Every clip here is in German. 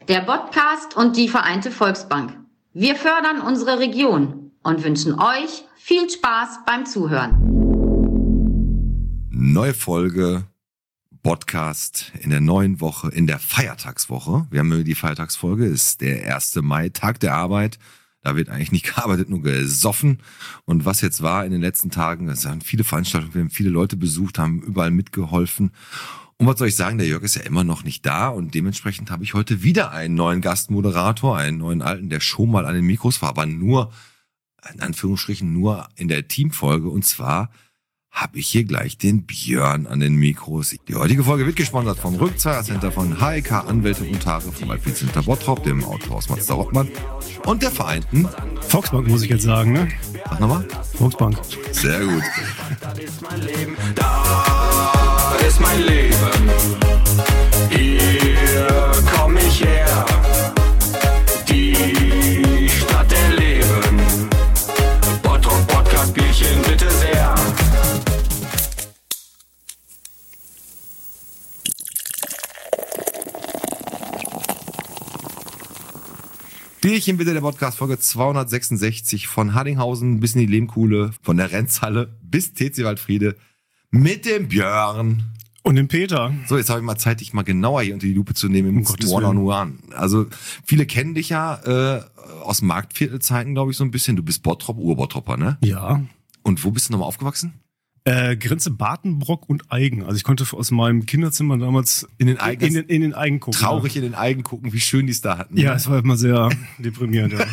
der Podcast und die Vereinte Volksbank. Wir fördern unsere Region und wünschen euch viel Spaß beim Zuhören. Neue Folge Podcast in der neuen Woche, in der Feiertagswoche. Wir haben die Feiertagsfolge, ist der 1. Mai, Tag der Arbeit. Da wird eigentlich nicht gearbeitet, nur gesoffen. Und was jetzt war in den letzten Tagen, es waren viele Veranstaltungen, wir haben viele Leute besucht, haben überall mitgeholfen. Und was soll ich sagen, der Jörg ist ja immer noch nicht da und dementsprechend habe ich heute wieder einen neuen Gastmoderator, einen neuen Alten, der schon mal an den Mikros war, aber nur, in Anführungsstrichen, nur in der Teamfolge. Und zwar habe ich hier gleich den Björn an den Mikros. Die heutige Folge wird gesponsert vom Rückzahlercenter von HEK Anwälte und Notare, vom Alpizenter Bottrop, dem Autohaus Mazda Rottmann und der Vereinten Volksbank, muss ich jetzt sagen, ne? Sag nochmal. Volksbank. Sehr gut. Das ist mein Leben. Da ist mein Leben. Hier komm ich her. Die Stadt der Leben. Bottrop Podcast Bierchen bitte sehr. Bierchen bitte, der Podcast, Folge 266 von Haddinghausen bis in die Lehmkuhle, von der Renzhalle bis TC Waldfriede mit dem Björn. Und dem Peter. So, jetzt habe ich mal Zeit, dich mal genauer hier unter die Lupe zu nehmen im One-on-One. Also viele kennen dich ja aus Marktviertelzeiten, glaube ich, so ein bisschen. Du bist Bottrop, Ur-Bottropper, ne? Ja. Und wo bist du nochmal aufgewachsen? Grenze Bartenbrock und Eigen. Also ich konnte aus meinem Kinderzimmer damals in den Eigen gucken. Traurig in den Eigen gucken, wie schön die es da hatten. Ja, es war immer sehr deprimierend. Ja.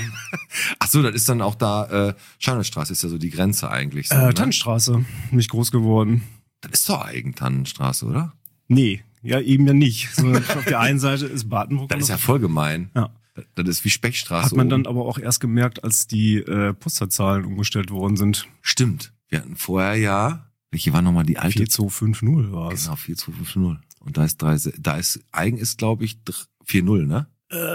Ach so, das ist dann auch da, Scharnelstraße ist ja so die Grenze eigentlich. So, ne? Tannenstraße, nicht groß geworden. Das ist doch Eigen Tannenstraße, oder? Nee, ja eben ja nicht. So, auf der einen Seite ist Bartenbrock. Das ist ja voll gemein. Ja. Das ist wie Speckstraße. Hat man oben. dann aber auch erst gemerkt, als die Postleitzahlen umgestellt worden sind. Stimmt. Wir hatten vorher ja, welche war nochmal die alte? 4250 war es. Genau, 4250. Und da ist Eigen ist, glaube ich, 4-0, ne?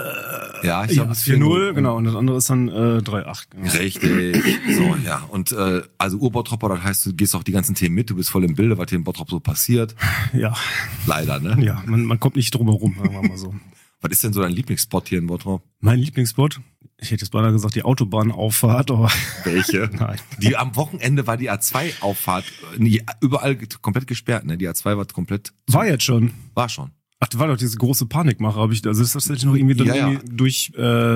Ja, ich glaube, es ist 4-0, genau. Und das andere ist dann 3-8. Genau. Richtig. So, ja. Und also Ur-Bottropper, das heißt, du gehst auch die ganzen Themen mit, du bist voll im Bilde, was hier in Bottrop so passiert. Ja. Leider, ne? Ja, man kommt nicht drum herum, sagen wir mal so. Was ist denn so dein Lieblingsspot hier in Bottrop? Mein Lieblingsspot? Ich hätte jetzt beinahe gesagt, die Autobahnauffahrt, aber... Welche? Nein. Die am Wochenende war die A2-Auffahrt überall komplett gesperrt, ne? Die A2 war komplett... War jetzt schon. War schon. Ach, das war doch diese große Panikmache, also ist das tatsächlich noch irgendwie dann Ja. irgendwie durch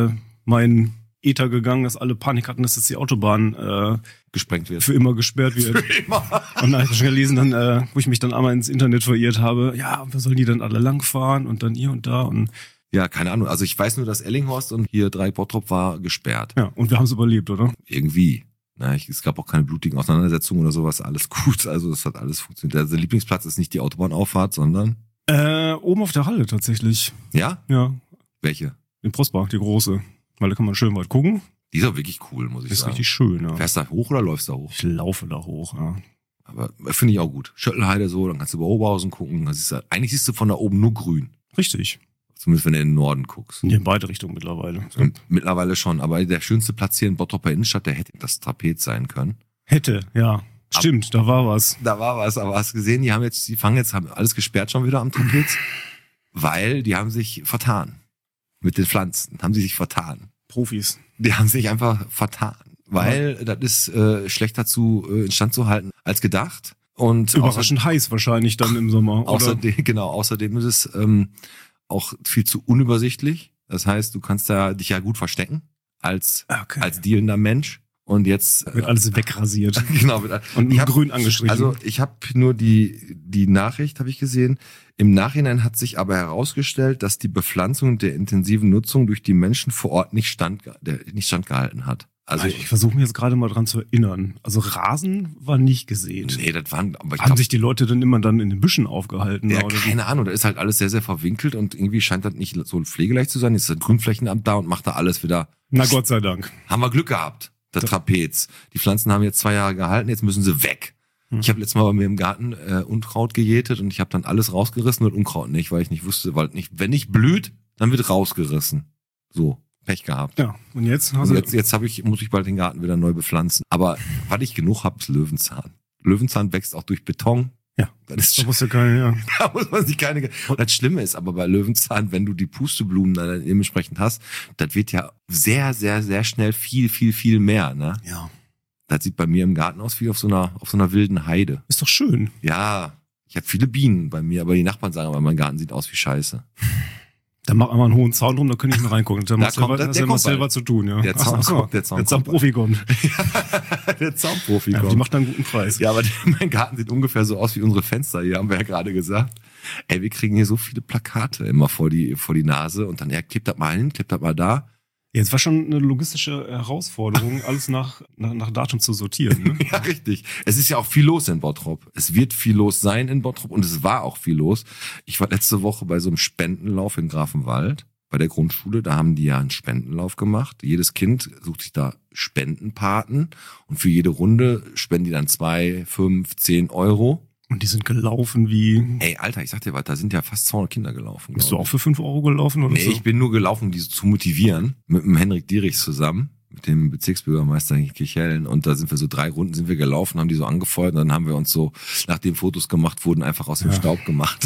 mein Ether gegangen, dass alle Panik hatten, dass jetzt die Autobahn Gesprengt wird. für immer gesperrt wird. immer. Und dann habe ich schon gelesen, dann, wo ich mich dann einmal ins Internet verirrt habe, ja, wir sollen die dann alle langfahren und dann hier und da und... Ja, keine Ahnung. Also ich weiß nur, dass Ellinghorst und hier 3 Bottrop war gesperrt. Ja, und wir haben es überlebt, oder? Irgendwie. Na, es gab auch keine blutigen Auseinandersetzungen oder sowas. Alles gut. Also das hat alles funktioniert. Also der Lieblingsplatz ist nicht die Autobahnauffahrt, sondern... Oben auf der Halle tatsächlich. Ja? Ja, Welche? in Prosbach, die große. Weil da kann man schön weit gucken. Die ist auch wirklich cool, muss ich Ist sagen. richtig schön, ja. Fährst du da hoch oder läufst du da hoch? Ich laufe da hoch, ja. Aber finde ich auch gut. Schöttelheide so, dann kannst du über Oberhausen gucken. Eigentlich siehst du von da oben nur grün. Richtig. Zumindest wenn du in den Norden guckst. In beide Richtungen mittlerweile. So. Und mittlerweile schon. Aber der schönste Platz hier in Bottroper Innenstadt, der hätte das Trapez sein können. Hätte, ja. Stimmt, da war was. Da war was, aber hast du gesehen, haben alles gesperrt schon wieder am Trapez, weil die haben sich vertan. Mit den Pflanzen haben sie sich vertan. Profis. Die haben sich einfach vertan, weil das ist schlechter instand zu halten als gedacht. Und Überraschend heiß wahrscheinlich dann im Sommer. Außerdem ist es auch viel zu unübersichtlich. Das heißt, du kannst dich ja gut verstecken als dealender Mensch. Und jetzt wird alles wegrasiert. Genau. Und grün angestrichen. Also ich habe nur die Nachricht, habe ich gesehen. Im Nachhinein hat sich aber herausgestellt, dass die Bepflanzung der intensiven Nutzung durch die Menschen vor Ort nicht standgehalten hat. Also ich versuche mich jetzt gerade mal dran zu erinnern. Also Rasen war nicht gesehen. Nee, das waren... Aber haben sich die Leute dann immer in den Büschen aufgehalten? Ja, oder keine Ahnung. Da ist halt alles sehr, sehr verwinkelt und irgendwie scheint das nicht so pflegeleicht zu sein. Jetzt ist das Grünflächenamt da und macht da alles wieder... Na Gott sei Dank. Haben wir Glück gehabt. Der Trapez. Die Pflanzen haben jetzt 2 Jahre gehalten, jetzt müssen sie weg. Ich habe letztes Mal bei mir im Garten Unkraut gejätet und ich habe dann alles rausgerissen und Unkraut nicht, weil ich nicht wusste, wenn nicht blüht, dann wird rausgerissen. So, Pech gehabt. Ja, und jetzt? Jetzt muss ich bald den Garten wieder neu bepflanzen. Aber was ich genug habe, ist Löwenzahn. Löwenzahn wächst auch durch Beton, Ja, Das ist da musst du keine, ja. Da muss man sich keine. Und das Schlimme ist aber bei Löwenzahn, wenn du die Pusteblumen dann dementsprechend hast, das wird ja sehr, sehr, sehr schnell viel mehr, ne? Ja. Das sieht bei mir im Garten aus wie auf so einer wilden Heide. Ist doch schön. Ja, ich habe viele Bienen bei mir, aber die Nachbarn sagen, aber mein Garten sieht aus wie Scheiße. Dann mach einmal einen hohen Zaun drum, da kann ich mal reingucken. Da kommt- hat der der kommt selber bald. zu tun, ja. Der Zaun Ach so, kommt, der Zaun der kommt Zaunprofi kommt. Der Zaunprofi Ja, die kommt. macht einen guten Preis. Ja, aber mein Garten sieht ungefähr so aus wie unsere Fenster hier, haben wir ja gerade gesagt. Ey, wir kriegen hier so viele Plakate immer vor die Nase und dann, klebt das mal hin, klebt das mal da. Jetzt war schon eine logistische Herausforderung, alles nach Datum zu sortieren. Ne? Ja, richtig. Es ist ja auch viel los in Bottrop. Es wird viel los sein in Bottrop und es war auch viel los. Ich war letzte Woche bei so einem Spendenlauf in Grafenwald, bei der Grundschule. Da haben die ja einen Spendenlauf gemacht. Jedes Kind sucht sich da Spendenpaten und für jede Runde spenden die dann 2, 5, 10 Euro. Und die sind gelaufen wie... Ey, Alter, ich sag dir was, da sind ja fast 200 Kinder gelaufen. Bist du auch für 5 Euro gelaufen? Oder Nee, so? ich bin nur gelaufen, um die zu motivieren. Mit dem Henrik Dierichs zusammen, mit dem Bezirksbürgermeister in Kirchhellen. Und da sind wir so 3 Runden sind wir gelaufen, haben die so angefeuert. Und dann haben wir uns so, nachdem Fotos gemacht wurden, einfach aus dem Staub gemacht.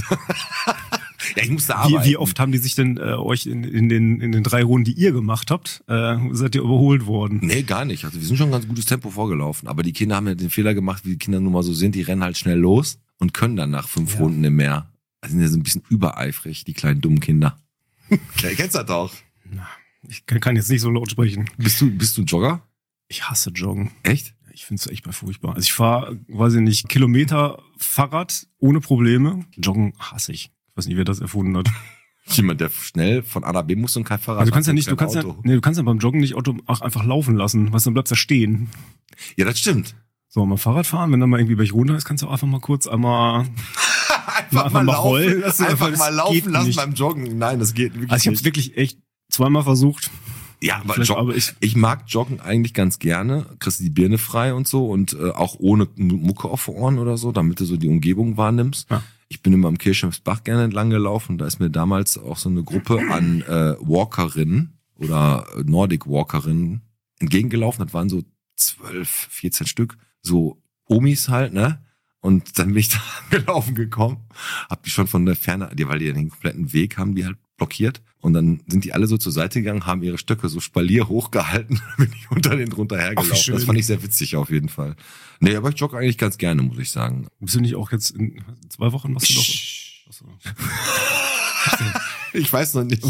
Ja, ich musste arbeiten. Wie oft haben die sich denn euch in den 3 Runden, die ihr gemacht habt, seid ihr überholt worden? Nee, gar nicht. Also wir sind schon ein ganz gutes Tempo vorgelaufen. Aber die Kinder haben ja den Fehler gemacht, wie die Kinder nun mal so sind. Die rennen halt schnell los und können dann nach 5 Runden im Meer. Also sind ja so ein bisschen übereifrig, die kleinen dummen Kinder. Kennst du das auch? Ich kann jetzt nicht so laut sprechen. Bist du Jogger? Ich hasse Joggen. Echt? Ich finde es echt mal furchtbar. Also ich fahre, weiß ich nicht, Kilometer Fahrrad ohne Probleme. Joggen hasse ich. Ich weiß nicht, wer das erfunden hat. Jemand, der schnell von A nach B muss und kein Fahrrad Also du kannst hat, ja nicht, kein Auto. du kannst ja beim Joggen nicht Auto auch einfach laufen lassen, was dann bleibst du stehen. Ja, das stimmt. So, mal Fahrrad fahren, wenn dann mal irgendwie welche runter ist, kannst du auch einfach mal kurz einmal Einfach mal rollen laufen, lassen. einfach Das mal geht laufen lassen nicht. beim Joggen. Nein, das geht wirklich Also ich habe nicht. es wirklich echt zweimal versucht. Ja, aber, Vielleicht, Joggen, aber ich mag Joggen eigentlich ganz gerne. Kriegst du die Birne frei und so und auch ohne Mucke auf den Ohren oder so, damit du so die Umgebung wahrnimmst. Ja. Ich bin immer am Kirchhofsbach gerne entlang gelaufen. Da ist mir damals auch so eine Gruppe an Walkerinnen oder Nordic Walkerinnen entgegengelaufen. Das waren so 12, 14 Stück. So Omis halt, ne? Und dann bin ich da gelaufen gekommen, hab die schon von der Ferne, weil die den kompletten Weg haben, die halt blockiert. Und dann sind die alle so zur Seite gegangen, haben ihre Stöcke so Spalier hochgehalten, bin ich unter denen drunter hergelaufen. schön. Das fand ich sehr witzig auf jeden Fall. Nee, aber ich jogge eigentlich ganz gerne, muss ich sagen. Bist du nicht auch jetzt in 2 Wochen machst du doch? Achso. Ich weiß noch nicht,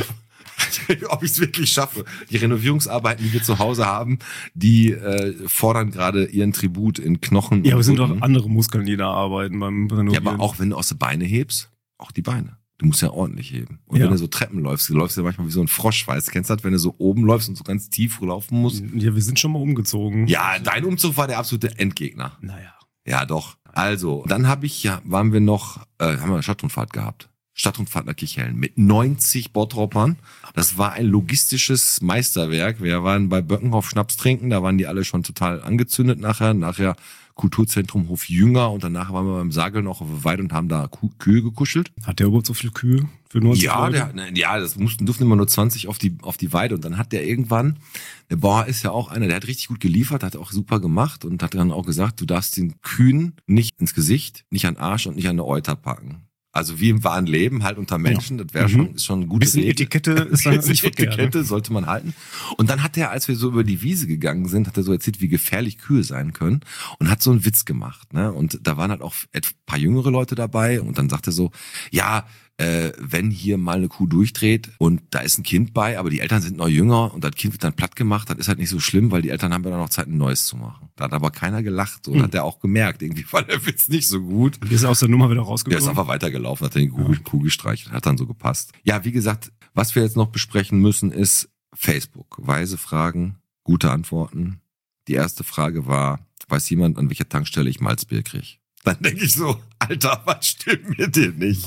ob ich es wirklich schaffe. Die Renovierungsarbeiten, die wir zu Hause haben, die fordern gerade ihren Tribut in Knochen. Ja, aber und es sind doch Rücken. andere Muskeln, die da arbeiten beim Ja, Renovieren. aber auch wenn du aus den Beine hebst, auch die Beine. Du musst ja ordentlich heben. Und Ja. wenn du so Treppen läufst, du läufst ja manchmal wie so ein Frosch, weißt du, kennst du das, wenn du so oben läufst und so ganz tief laufen musst? Ja, wir sind schon mal umgezogen. Ja, dein Umzug war der absolute Endgegner. Naja. Ja, doch. Also, dann haben wir eine Stadtrundfahrt gehabt. Stadtrundfahrt nach Kirchhellen mit 90 Bottropern. Das war ein logistisches Meisterwerk. Wir waren bei Böckenhof Schnaps trinken, da waren die alle schon total angezündet nachher. Nachher Kulturzentrum Hof Jünger und danach waren wir beim Sagel noch auf der Weide und haben da Kühe gekuschelt. Hat der überhaupt so viele Kühe für 90 Ja, Leute? das durften immer nur 20 auf die Weide und dann hat der irgendwann, der Bauer ist ja auch einer, der hat richtig gut geliefert, hat auch super gemacht und hat dann auch gesagt, du darfst den Kühen nicht ins Gesicht, nicht an den Arsch und nicht an die Euter packen. Also wie im wahren Leben, halt unter Menschen, das wäre ist schon ein gutes Bisschen Etikette ist da nicht verkehrt. Etikette sollte man halten. Und dann hat er, als wir so über die Wiese gegangen sind, hat er so erzählt, wie gefährlich Kühe sein können und hat so einen Witz gemacht. Ne? Und da waren halt auch ein paar jüngere Leute dabei und dann sagt er so, ja, wenn hier mal eine Kuh durchdreht und da ist ein Kind bei, aber die Eltern sind noch jünger und das Kind wird dann platt gemacht, das ist halt nicht so schlimm, weil die Eltern haben ja dann noch Zeit, ein neues zu machen. Da hat aber keiner gelacht. So hat er auch gemerkt, irgendwie war der Witz nicht so gut. Die ist aus der Nummer wieder Der ist rausgekommen. einfach weitergelaufen, hat den Kuh gestreichelt, hat dann so gepasst. Ja, wie gesagt, was wir jetzt noch besprechen müssen, ist Facebook. Weise Fragen, gute Antworten. Die erste Frage war, weiß jemand, an welcher Tankstelle ich Malzbier kriege? Dann denke ich so, Alter, was stimmt mit dir nicht?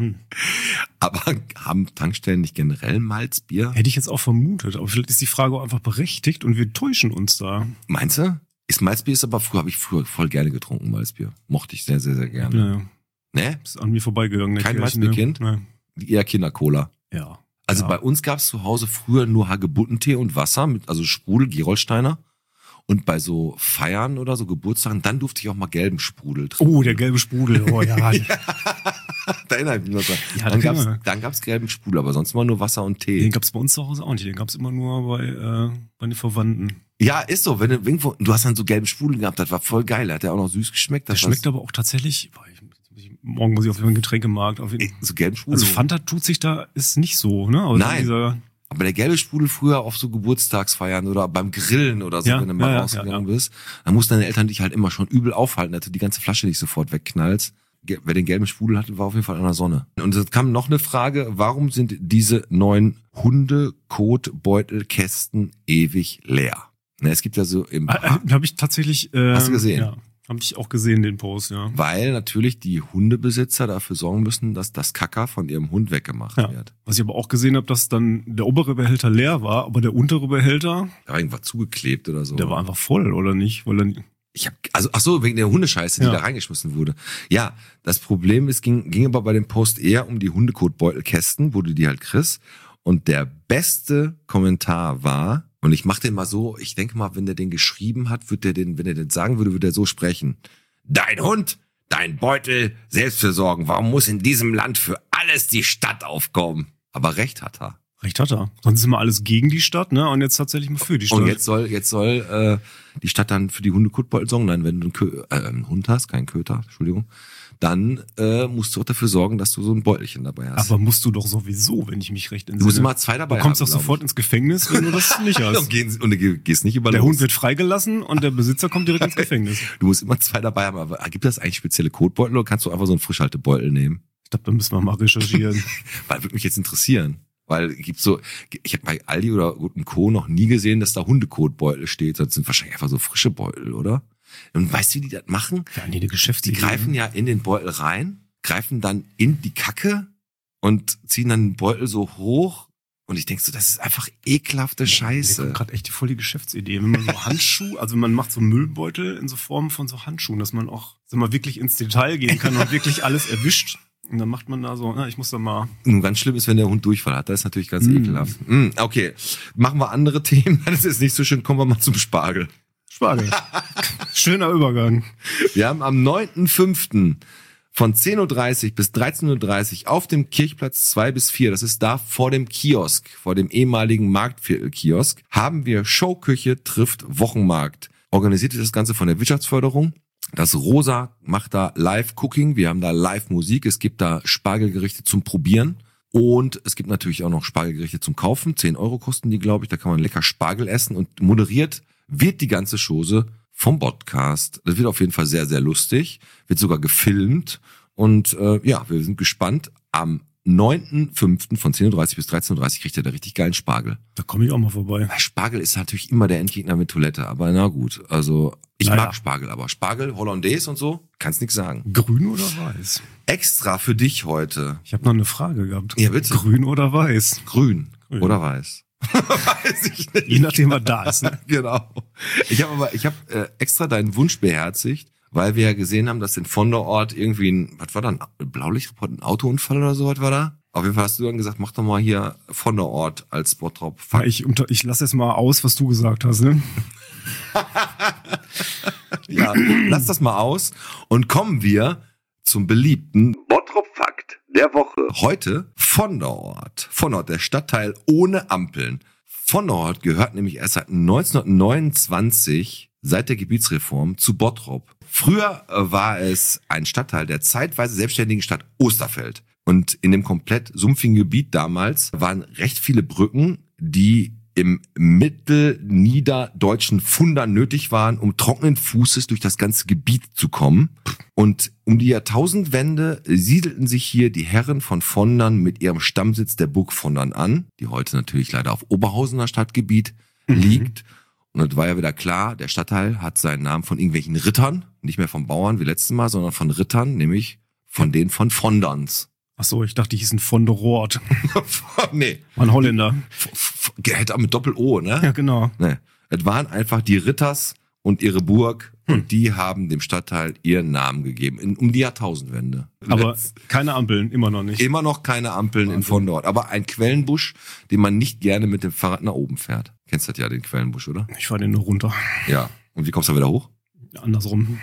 Aber haben Tankstellen nicht generell Malzbier? Hätte ich jetzt auch vermutet, aber vielleicht ist die Frage auch einfach berechtigt und wir täuschen uns da. Meinst du? Malzbier ist aber habe ich früher voll gerne getrunken, Malzbier. Mochte ich sehr, sehr, sehr gerne. Ja, Ne? ist an mir vorbeigegangen. Kein Malzbierkind? Nein. Eher Kindercola. Ja. Also Ja. bei uns gab's zu Hause früher nur Hagebuttentee und Wasser, also Sprudel, Gerolsteiner. Und bei so Feiern oder so Geburtstagen, dann durfte ich auch mal gelben Sprudel trinken. Oh, der gelbe Sprudel. Oh ja. Da erinnere ich mich noch dran. Ja, Dann gab's gelben Sprudel, aber sonst immer nur Wasser und Tee. Den gab's bei uns zu Hause auch nicht. Den gab's immer nur bei den Verwandten. Ja, ist so. Wenn du irgendwo, du hast dann so gelben Sprudel gehabt, das war voll geil. Hat ja auch noch süß geschmeckt. Das schmeckt aber auch tatsächlich. Morgen muss ich auf jeden Fall einen Getränkemarkt. So gelben Sprudel. Also Fanta tut sich da, ist nicht so, ne? Also Nein. Aber der gelbe Sprudel früher auf so Geburtstagsfeiern oder beim Grillen oder so, wenn du mal rausgegangen bist, dann mussten deine Eltern dich halt immer schon übel aufhalten, dass du die ganze Flasche nicht sofort wegknallst. Wer den gelben Sprudel hatte, war auf jeden Fall an der Sonne. Und es kam noch eine Frage, warum sind diese 9 Hundekotbeutelkästen ewig leer? Na, es gibt ja so im... Habe ich tatsächlich... hast du gesehen? Ja. Habe ich auch gesehen, den Post, ja. Weil natürlich die Hundebesitzer dafür sorgen müssen, dass das Kacker von ihrem Hund weggemacht wird. Was ich aber auch gesehen habe, dass dann der obere Behälter leer war, aber der untere Behälter... Da war irgendwas zugeklebt oder so. Der war einfach voll, oder nicht? Weil dann wegen der Hundescheiße, die da reingeschmissen wurde. Ja, das Problem ist, ging aber bei dem Post eher um die Hundekotbeutelkästen, wo du die halt kriegst. Und der beste Kommentar war... Und ich mache den mal so, ich denke mal, wenn der den geschrieben hat, wenn er den sagen würde, würde er so sprechen. Dein Hund, dein Beutel, Selbstversorgen. Warum muss in diesem Land für alles die Stadt aufkommen? Aber Recht hat er. Recht hat er. Sonst ist immer alles gegen die Stadt, ne? Und jetzt tatsächlich mal für die Stadt. Und jetzt soll die Stadt dann für die Hundekotbeutel sorgen. Nein, wenn du einen Hund hast, keinen Köter, Entschuldigung, dann musst du auch dafür sorgen, dass du so ein Beutelchen dabei hast. Aber musst du doch sowieso, wenn ich mich recht entsinne. Du musst immer 2 dabei haben. Du kommst doch sofort ins Gefängnis, wenn du das nicht hast. Und du gehst nicht über Der Hund wird freigelassen und der Besitzer kommt direkt ins Gefängnis. Du musst immer 2 dabei haben. Aber gibt das eigentlich spezielle Kotbeutel oder kannst du einfach so einen Frischhaltebeutel nehmen? Ich glaube, da müssen wir mal recherchieren. Weil würde mich jetzt interessieren. Weil ich habe bei Aldi oder Co. noch nie gesehen, dass da Hundekotbeutel steht. Das sind wahrscheinlich einfach so frische Beutel, oder? Und weißt du, wie die das machen? Ja, nee, die Geschäftsidee. Die greifen ja in den Beutel rein, greifen dann in die Kacke und ziehen dann den Beutel so hoch. Und ich denk so, das ist einfach ekelhafte Scheiße. Mir kommt gerade echt voll die Geschäftsidee. Wenn man so Handschuhe, also man macht so Müllbeutel in so Form von so Handschuhen, dass man auch wirklich ins Detail gehen kann und wirklich alles erwischt. Und dann macht man da so, ich muss da mal... Nun, ganz schlimm ist, wenn der Hund Durchfall hat. Das ist natürlich ganz ekelhaft. Okay, machen wir andere Themen. Das ist nicht so schön. Kommen wir mal zum Spargel. Spargel. Schöner Übergang. Wir haben am 9.5. von 10.30 Uhr bis 13.30 Uhr auf dem Kirchplatz 2 bis 4, das ist da vor dem Kiosk, vor dem ehemaligen Marktviertel-Kiosk, haben wir Showküche trifft Wochenmarkt. Organisiert wird das Ganze von der Wirtschaftsförderung. Das Rosa macht da Live-Cooking, wir haben da Live-Musik, es gibt da Spargelgerichte zum Probieren und es gibt natürlich auch noch Spargelgerichte zum Kaufen. 10 € kosten die, glaube ich, da kann man lecker Spargel essen und moderiert wird die ganze Chose vom Podcast. Das wird auf jeden Fall sehr, sehr lustig, wird sogar gefilmt und wir sind gespannt. Am 9.5. von 10.30 Uhr bis 13.30 Uhr kriegt er da richtig geilen Spargel. Da komme ich auch mal vorbei. Spargel ist natürlich immer der Endgegner mit Toilette, aber na gut, also ich mag Spargel, aber Spargel, Hollandaise und so, kannst nix sagen. Grün oder weiß? Extra für dich heute. Ich habe noch eine Frage gehabt. Ja, bitte. Grün oder weiß? Grün. Oder weiß. Weiß ich nicht. Je nachdem, was da ist. Ne? Genau. Ich habe extra deinen Wunsch beherzigt, weil wir ja gesehen haben, dass in Vonderort irgendwie was war da, ein Blaulichtreport, ein Autounfall oder so was war da? Auf jeden Fall hast du dann gesagt, mach doch mal hier Vonderort als Bottrop. Ja, ich lasse jetzt mal aus, was du gesagt hast, ne? Ja, lass das mal aus und kommen wir zum beliebten Bottrop-Fakt der Woche. Heute Vonderort. Vonderort, der Stadtteil ohne Ampeln. Vonderort gehört nämlich erst seit 1929, seit der Gebietsreform, zu Bottrop. Früher war es ein Stadtteil der zeitweise selbstständigen Stadt Osterfeld. Und in dem komplett sumpfigen Gebiet damals waren recht viele Brücken, die im mittelniederdeutschen Funder nötig waren, um trockenen Fußes durch das ganze Gebiet zu kommen. Und um die Jahrtausendwende siedelten sich hier die Herren von Vondern mit ihrem Stammsitz der Burg Vondern an, die heute natürlich leider auf Oberhausener Stadtgebiet liegt. Und es war ja wieder klar, der Stadtteil hat seinen Namen von irgendwelchen Rittern, nicht mehr von Bauern wie letztes Mal, sondern von Rittern, nämlich von denen von Vonderns. Ach so, ich dachte, die hießen Vonderort. Nee. Ein Holländer. Hätte auch mit Doppel-O, ne? Ja, genau. Nee. Es waren einfach die Ritters und ihre Burg und die haben dem Stadtteil ihren Namen gegeben, um die Jahrtausendwende. Aber keine Ampeln, immer noch nicht. Immer noch keine Ampeln in Vonderort, aber ein Quellenbusch, den man nicht gerne mit dem Fahrrad nach oben fährt. Kennst das ja, den Quellenbusch, oder? Ich fahre den nur runter. Ja. Und wie kommst du da wieder hoch? Andersrum.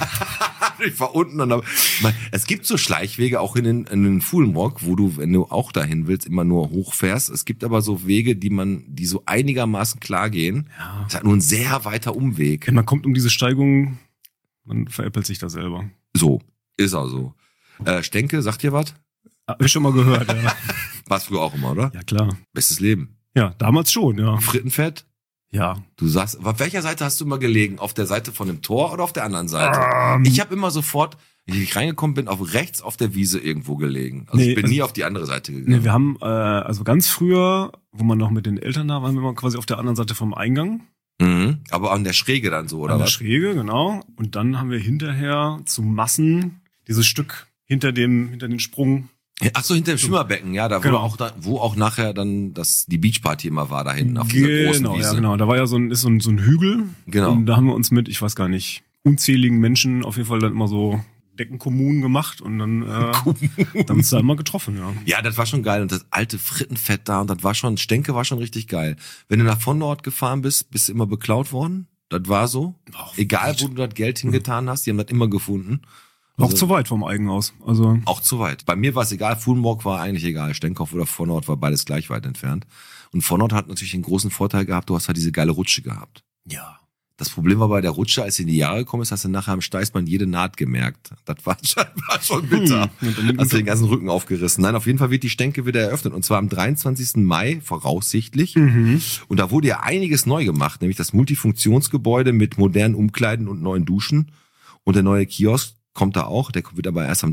Ich fahr unten und es gibt so Schleichwege auch in den Fulmrock, wo du, wenn du auch dahin willst, immer nur hochfährst. Es gibt aber so Wege, die so einigermaßen klar gehen. Ja. Das ist halt nur ein sehr weiter Umweg. Man kommt um diese Steigung, man veräppelt sich da selber. So, ist auch so. Stenke, sagt dir was? Hab ich schon mal gehört, ja. Warst früher auch immer, oder? Ja, klar. Bestes Leben. Ja, damals schon, ja. Frittenfett? Ja. Du sagst, auf welcher Seite hast du immer gelegen? Auf der Seite von dem Tor oder auf der anderen Seite? Ich habe immer sofort, wenn ich reingekommen bin, auf rechts auf der Wiese irgendwo gelegen. Also ich bin nie auf die andere Seite gegangen. Nee, wir haben, also ganz früher, wo man noch mit den Eltern da war, waren wir immer quasi auf der anderen Seite vom Eingang. Mhm. Aber an der Schräge dann so, oder an was? Der Schräge, genau. Und dann haben wir hinterher zu Massen dieses Stück hinter den Sprung. Ach so, hinter dem Schwimmerbecken, ja, da, genau. wo auch nachher dann die Beachparty immer war, da hinten auf dieser großen Wiese. Ja, genau. Da war ja so ein Hügel. Genau. Und da haben wir uns mit, ich weiß gar nicht, unzähligen Menschen auf jeden Fall dann immer so Deckenkommunen gemacht und dann haben uns da immer getroffen, ja. Ja, das war schon geil und das alte Frittenfett da und das war schon, Stenke war schon richtig geil. Wenn du nach von Nord gefahren bist du immer beklaut worden. Das war so. Egal, wo du das Geld hingetan hast, die haben das immer gefunden. Auch zu weit vom Eigenhaus. Also auch zu weit. Bei mir war es egal, Fulmrock war eigentlich egal. Stenkopf oder Vonort war beides gleich weit entfernt. Und Vonort hat natürlich den großen Vorteil gehabt, du hast halt diese geile Rutsche gehabt. ja. Das Problem war bei der Rutsche, als sie in die Jahre gekommen ist, hast du nachher am Steißbein jede Naht gemerkt. Das war schon bitter. Hast du den ganzen Rücken aufgerissen. Nein, auf jeden Fall wird die Stenke wieder eröffnet. Und zwar am 23. Mai, voraussichtlich. Und da wurde ja einiges neu gemacht, nämlich das Multifunktionsgebäude mit modernen Umkleiden und neuen Duschen. Und der neue Kiosk kommt da auch. Der wird aber erst am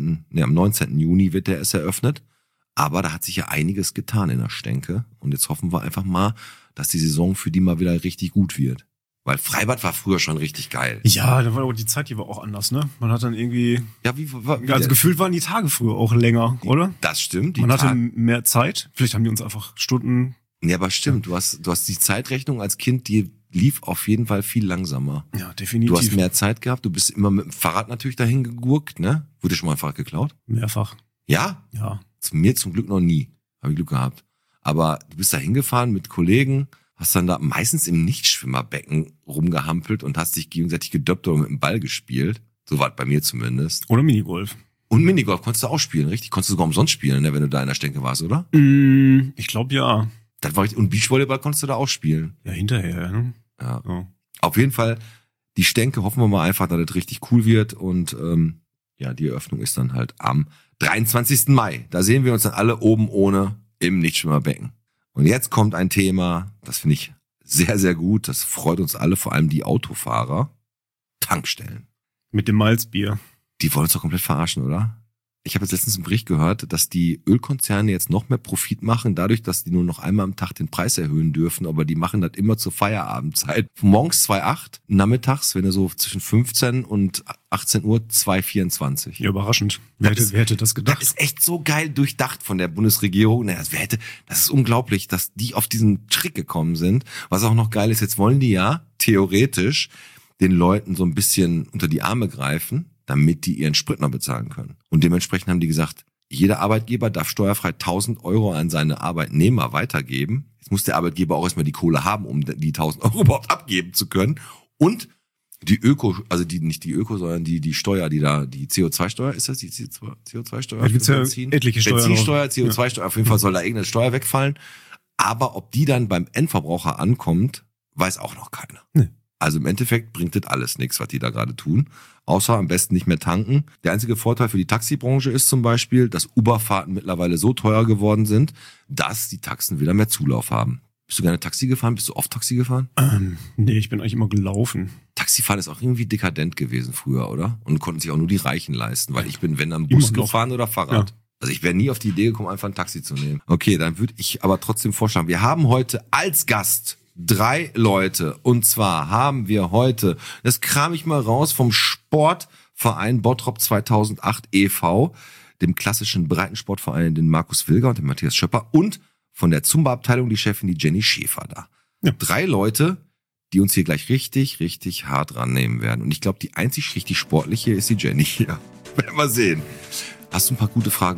19. Juni wird der erst eröffnet. Aber da hat sich ja einiges getan in der Stenke. Und jetzt hoffen wir einfach mal, dass die Saison für die mal wieder richtig gut wird. Weil Freibad war früher schon richtig geil. Ja, da war aber die Zeit hier war auch anders, ne? Man hat dann irgendwie, Ja, also gefühlt waren die Tage früher auch länger, oder? Das stimmt. Man hatte mehr Zeit. Vielleicht haben die uns einfach Stunden. Ja, aber stimmt. Du hast die Zeitrechnung als Kind, die lief auf jeden Fall viel langsamer. Ja, definitiv. Du hast mehr Zeit gehabt. Du bist immer mit dem Fahrrad natürlich dahin gegurkt, ne? Wurde schon mal ein Fahrrad geklaut? Mehrfach. Ja? Ja. Mir zum Glück noch nie. Habe ich Glück gehabt. Aber du bist da hingefahren mit Kollegen, hast dann da meistens im Nichtschwimmerbecken rumgehampelt und hast dich gegenseitig gedöppt oder mit dem Ball gespielt. So war es bei mir zumindest. Oder Minigolf. Und Minigolf konntest du auch spielen, richtig? Konntest du sogar umsonst spielen, ne, wenn du da in der Stenke warst, oder? Ich glaube ja. Das war richtig. Und Beachvolleyball konntest du da auch spielen. Ja, hinterher, ne? Ja. Ja. Auf jeden Fall, die Stenke hoffen wir mal einfach, dass das richtig cool wird. Und ja, die Eröffnung ist dann halt am 23. Mai. Da sehen wir uns dann alle oben ohne im Nichtschwimmerbecken. Und jetzt kommt ein Thema, das finde ich sehr, sehr gut. Das freut uns alle, vor allem die Autofahrer. Tankstellen. Mit dem Malzbier. Die wollen uns doch komplett verarschen, oder? Ich habe jetzt letztens einen Bericht gehört, dass die Ölkonzerne jetzt noch mehr Profit machen, dadurch, dass die nur noch einmal am Tag den Preis erhöhen dürfen, aber die machen das immer zur Feierabendzeit. Morgens 2,8, nachmittags, wenn du so zwischen 15 und 18 Uhr, 2,24. Ja, überraschend. Wer hätte das gedacht? Das ist echt so geil durchdacht von der Bundesregierung. Das ist unglaublich, dass die auf diesen Trick gekommen sind. Was auch noch geil ist, jetzt wollen die ja theoretisch den Leuten so ein bisschen unter die Arme greifen, damit die ihren Sprit noch bezahlen können. Und dementsprechend haben die gesagt, jeder Arbeitgeber darf steuerfrei 1.000 € an seine Arbeitnehmer weitergeben. Jetzt muss der Arbeitgeber auch erstmal die Kohle haben, um die 1.000 € überhaupt abgeben zu können. Und die nicht die Öko, sondern die Steuer, die CO2-Steuer, ist das die CO2-Steuer? Da gibt's ja etliche Steuern. Benzinsteuer, CO2-Steuer, auf jeden Fall soll da irgendeine Steuer wegfallen. Aber ob die dann beim Endverbraucher ankommt, weiß auch noch keiner. Nee. Also im Endeffekt bringt das alles nichts, was die da gerade tun. Außer am besten nicht mehr tanken. Der einzige Vorteil für die Taxibranche ist zum Beispiel, dass Uberfahrten mittlerweile so teuer geworden sind, dass die Taxen wieder mehr Zulauf haben. Bist du gerne Taxi gefahren? Bist du oft Taxi gefahren? Nee, ich bin eigentlich immer gelaufen. Taxifahren ist auch irgendwie dekadent gewesen früher, oder? Und konnten sich auch nur die Reichen leisten, weil ich bin, wenn dann Bus gefahren oder Fahrrad. Ja. Also ich wäre nie auf die Idee gekommen, einfach ein Taxi zu nehmen. Okay, dann würde ich aber trotzdem vorschlagen, wir haben heute als Gast 3 Leute. Und zwar haben wir heute, das kram ich mal raus, vom Sportverein Bottrop 2008 e.V., dem klassischen Breitensportverein, den Markus Wilger und den Matthias Schöpper, und von der Zumba-Abteilung die Chefin, die Jenny Schäfer da. Ja. 3 Leute, die uns hier gleich richtig, richtig hart rannehmen werden. Und ich glaube, die einzig richtig sportliche ist die Jenny hier. Werden wir sehen. Hast du ein paar gute Fragen?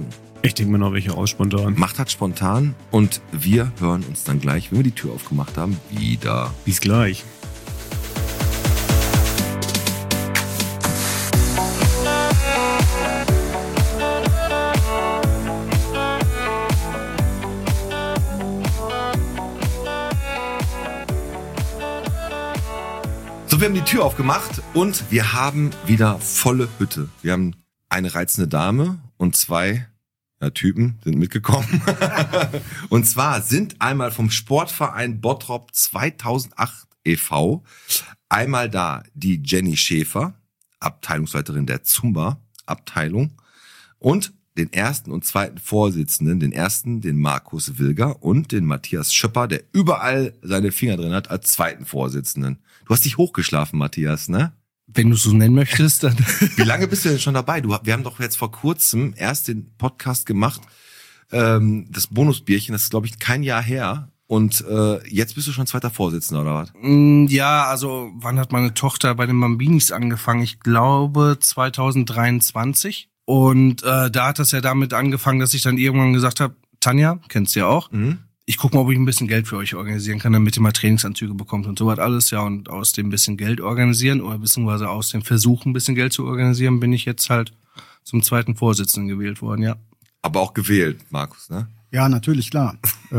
Ich denke mir noch welche aus spontan. Macht das spontan und wir hören uns dann gleich, wenn wir die Tür aufgemacht haben, wieder. Bis gleich. So, wir haben die Tür aufgemacht und wir haben wieder volle Hütte. Wir haben eine reizende Dame und 2 Typen sind mitgekommen. Und zwar sind einmal vom Sportverein Bottrop 2008 e.V. einmal da die Jenny Schäfer, Abteilungsleiterin der Zumba-Abteilung, und den ersten und zweiten Vorsitzenden, den ersten, den Markus Wilger, und den Matthias Schöpper, der überall seine Finger drin hat, als zweiten Vorsitzenden. Du hast dich hochgeschlafen, Matthias, ne? Wenn du es so nennen möchtest, dann. Wie lange bist du denn schon dabei? Wir haben doch jetzt vor kurzem erst den Podcast gemacht, das Bonusbierchen, das ist, glaube ich, kein Jahr her. Und jetzt bist du schon zweiter Vorsitzender, oder was? Ja, also wann hat meine Tochter bei den Bambinis angefangen? Ich glaube 2023. Und da hat das ja damit angefangen, dass ich dann irgendwann gesagt habe, Tanja, kennst du ja auch, ich gucke mal, ob ich ein bisschen Geld für euch organisieren kann, damit ihr mal Trainingsanzüge bekommt und so was alles. Ja, und aus dem bisschen Geld organisieren oder beziehungsweise aus dem Versuch, ein bisschen Geld zu organisieren, bin ich jetzt halt zum zweiten Vorsitzenden gewählt worden, ja. Aber auch gewählt, Markus, ne? Ja, natürlich, klar.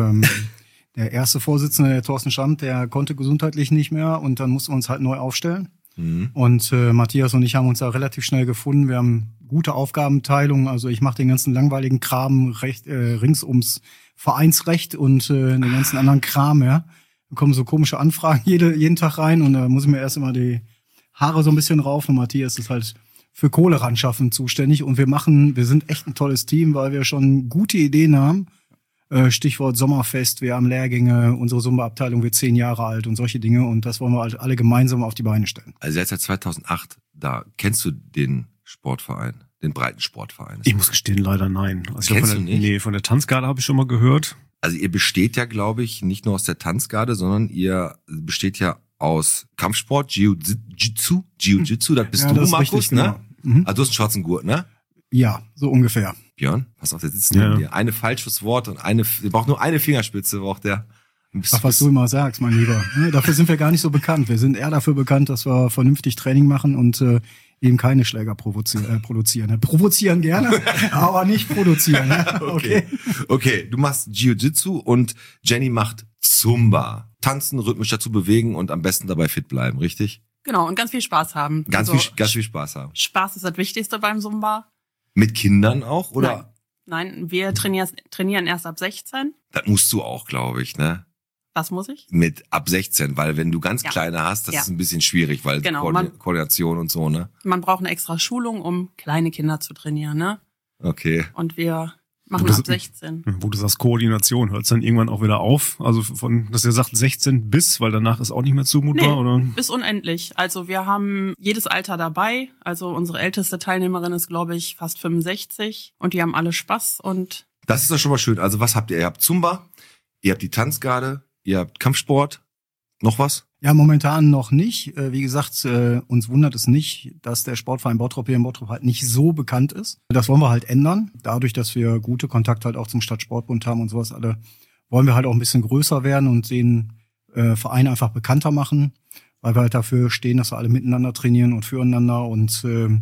Der erste Vorsitzende, der Thorsten Schamt, der konnte gesundheitlich nicht mehr und dann mussten wir uns halt neu aufstellen. Und Matthias und ich haben uns da relativ schnell gefunden. Wir haben gute Aufgabenteilung. Also ich mache den ganzen langweiligen Kram rings ums Vereinsrecht und den ganzen anderen Kram. Ja, da kommen so komische Anfragen jeden Tag rein und da muss ich mir erst immer die Haare so ein bisschen rauf. Und Matthias ist halt für Kohle ran schaffen zuständig. Und wir sind echt ein tolles Team, weil wir schon gute Ideen haben. Stichwort Sommerfest, wir haben Lehrgänge, unsere Zumba-Abteilung wird 10 Jahre alt und solche Dinge und das wollen wir halt alle gemeinsam auf die Beine stellen. Also jetzt seit 2008 da. Kennst du den Sportverein, den Breitensportverein? Ich muss gestehen, leider nein. Also Kennst du nicht? Nee, von der Tanzgarde habe ich schon mal gehört. Also ihr besteht ja, glaube ich, nicht nur aus der Tanzgarde, sondern ihr besteht ja aus Kampfsport, Jiu-Jitsu, das bist Ja, du, das ist Markus, richtig, ne? genau. Also du hast einen schwarzen Gurt, ne? Ja, so ungefähr. Björn, pass auf, der sitzt neben dir. Eine falsches Wort und der braucht nur eine Fingerspitze, braucht der. Ach, was du immer sagst, mein Lieber. Dafür sind wir gar nicht so bekannt. Wir sind eher dafür bekannt, dass wir vernünftig Training machen und eben keine Schläger produzieren. Provozieren gerne, aber nicht produzieren. Okay, du machst Jiu-Jitsu und Jenny macht Zumba. Tanzen, rhythmisch dazu bewegen und am besten dabei fit bleiben, richtig? Genau, und ganz viel Spaß haben. Ganz viel Spaß haben. Spaß ist das Wichtigste beim Zumba. Mit Kindern auch, oder? Nein, wir trainieren erst ab 16. Das musst du auch, glaube ich, ne? Was muss ich? Mit ab 16, weil wenn du ganz kleine hast, das ist ein bisschen schwierig, weil genau, Koordination und so, ne? Man braucht eine extra Schulung, um kleine Kinder zu trainieren, ne? Okay. Und wir machen ab 16. Wo du sagst Koordination, hört es dann irgendwann auch wieder auf? Also dass ihr sagt 16 bis, weil danach ist auch nicht mehr zumutbar, oder? Bis unendlich. Also wir haben jedes Alter dabei. Also unsere älteste Teilnehmerin ist, glaube ich, fast 65 und die haben alle Spaß und... Das ist doch schon mal schön. Also was habt ihr? Ihr habt Zumba, ihr habt die Tanzgarde, ihr habt Kampfsport, noch was? Ja, momentan noch nicht. Wie gesagt, uns wundert es nicht, dass der Sportverein Bottrop hier in Bottrop halt nicht so bekannt ist. Das wollen wir halt ändern. Dadurch, dass wir gute Kontakte halt auch zum Stadtsportbund haben und sowas alle, wollen wir halt auch ein bisschen größer werden und den Verein einfach bekannter machen, weil wir halt dafür stehen, dass wir alle miteinander trainieren und füreinander und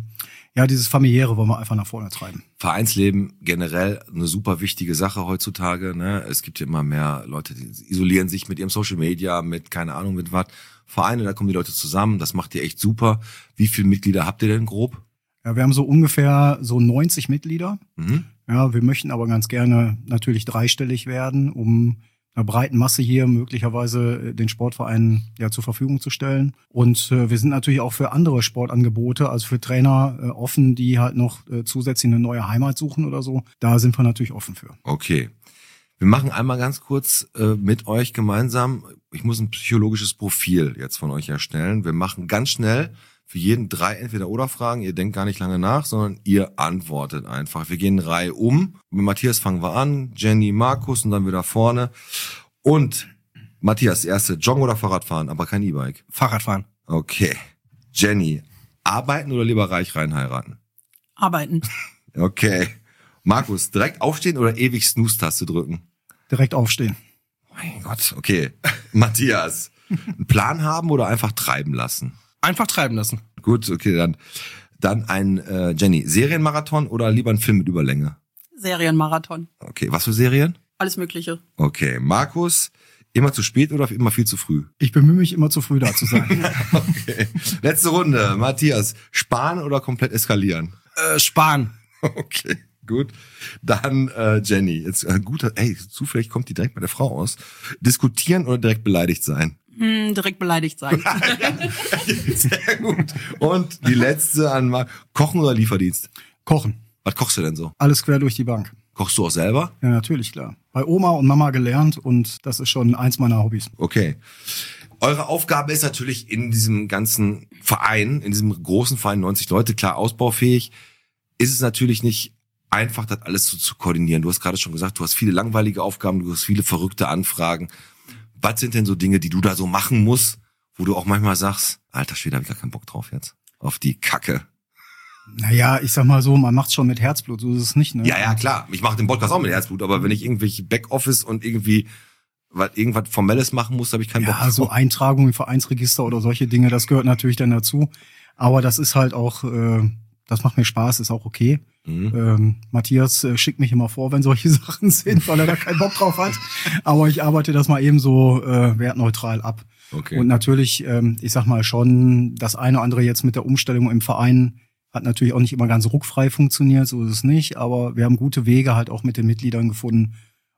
dieses Familiäre wollen wir einfach nach vorne treiben. Vereinsleben generell eine super wichtige Sache heutzutage, ne? Es gibt ja immer mehr Leute, die isolieren sich mit ihrem Social Media, mit keine Ahnung mit was. Vereine, da kommen die Leute zusammen, das macht ihr echt super. Wie viele Mitglieder habt ihr denn grob? Ja, wir haben so ungefähr so 90 Mitglieder. Ja, wir möchten aber ganz gerne natürlich dreistellig werden, um einer breiten Masse hier möglicherweise den Sportverein zur Verfügung zu stellen. Und wir sind natürlich auch für andere Sportangebote, also für Trainer offen, die halt noch zusätzlich eine neue Heimat suchen oder so. Da sind wir natürlich offen für. Okay. Wir machen einmal ganz kurz mit euch gemeinsam, ich muss ein psychologisches Profil jetzt von euch erstellen. Wir machen ganz schnell für jeden 3 Entweder-Oder-Fragen. Ihr denkt gar nicht lange nach, sondern ihr antwortet einfach. Wir gehen Reihe um. Mit Matthias fangen wir an, Jenny, Markus und dann wieder vorne. Und Matthias, erste, Joggen oder Fahrradfahren, aber kein E-Bike? Fahrradfahren. Okay. Jenny, arbeiten oder lieber reich rein heiraten? Arbeiten. Okay. Markus, direkt aufstehen oder ewig Snooze-Taste drücken? Direkt aufstehen. Mein Gott, okay. Matthias, einen Plan haben oder einfach treiben lassen? Einfach treiben lassen. Gut, okay, dann ein Jenny, Serienmarathon oder lieber ein Film mit Überlänge? Serienmarathon. Okay, was für Serien? Alles Mögliche. Okay, Markus, immer zu spät oder immer viel zu früh? Ich bemühe mich immer zu früh da zu sein. Okay, letzte Runde. Matthias, sparen oder komplett eskalieren? Sparen. Okay, gut. Dann Jenny, jetzt zufällig kommt die direkt bei der Frau aus. Diskutieren oder direkt beleidigt sein? Direkt beleidigt sein. Sehr gut. Und die letzte an Kochen oder Lieferdienst? Kochen. Was kochst du denn so? Alles quer durch die Bank. Kochst du auch selber? Ja, natürlich, klar. Bei Oma und Mama gelernt und das ist schon eins meiner Hobbys. Okay. Eure Aufgabe ist natürlich in diesem ganzen Verein, in diesem großen Verein, 90 Leute, klar ausbaufähig, ist es natürlich nicht einfach, das alles so zu koordinieren. Du hast gerade schon gesagt, du hast viele langweilige Aufgaben, du hast viele verrückte Anfragen. Was sind denn so Dinge, die du da so machen musst, wo du auch manchmal sagst, alter Schwede, hab ich gar keinen Bock drauf jetzt. Auf die Kacke. Naja, ich sag mal so, man macht's schon mit Herzblut, so ist es nicht, ne? Ja, klar. Ich mache den Podcast auch mit Herzblut, aber wenn ich irgendwelche Backoffice und irgendwas Formelles machen muss, habe ich keinen Bock drauf. Ja, so Eintragung im Vereinsregister oder solche Dinge, das gehört natürlich dann dazu. Aber das ist halt auch, das macht mir Spaß, ist auch okay. Matthias schickt mich immer vor, wenn solche Sachen sind, weil er da keinen Bock drauf hat. Aber ich arbeite das mal eben so wertneutral ab. Okay. Und natürlich, ich sag mal schon, das eine oder andere jetzt mit der Umstellung im Verein hat natürlich auch nicht immer ganz ruckfrei funktioniert, so ist es nicht. Aber wir haben gute Wege halt auch mit den Mitgliedern gefunden,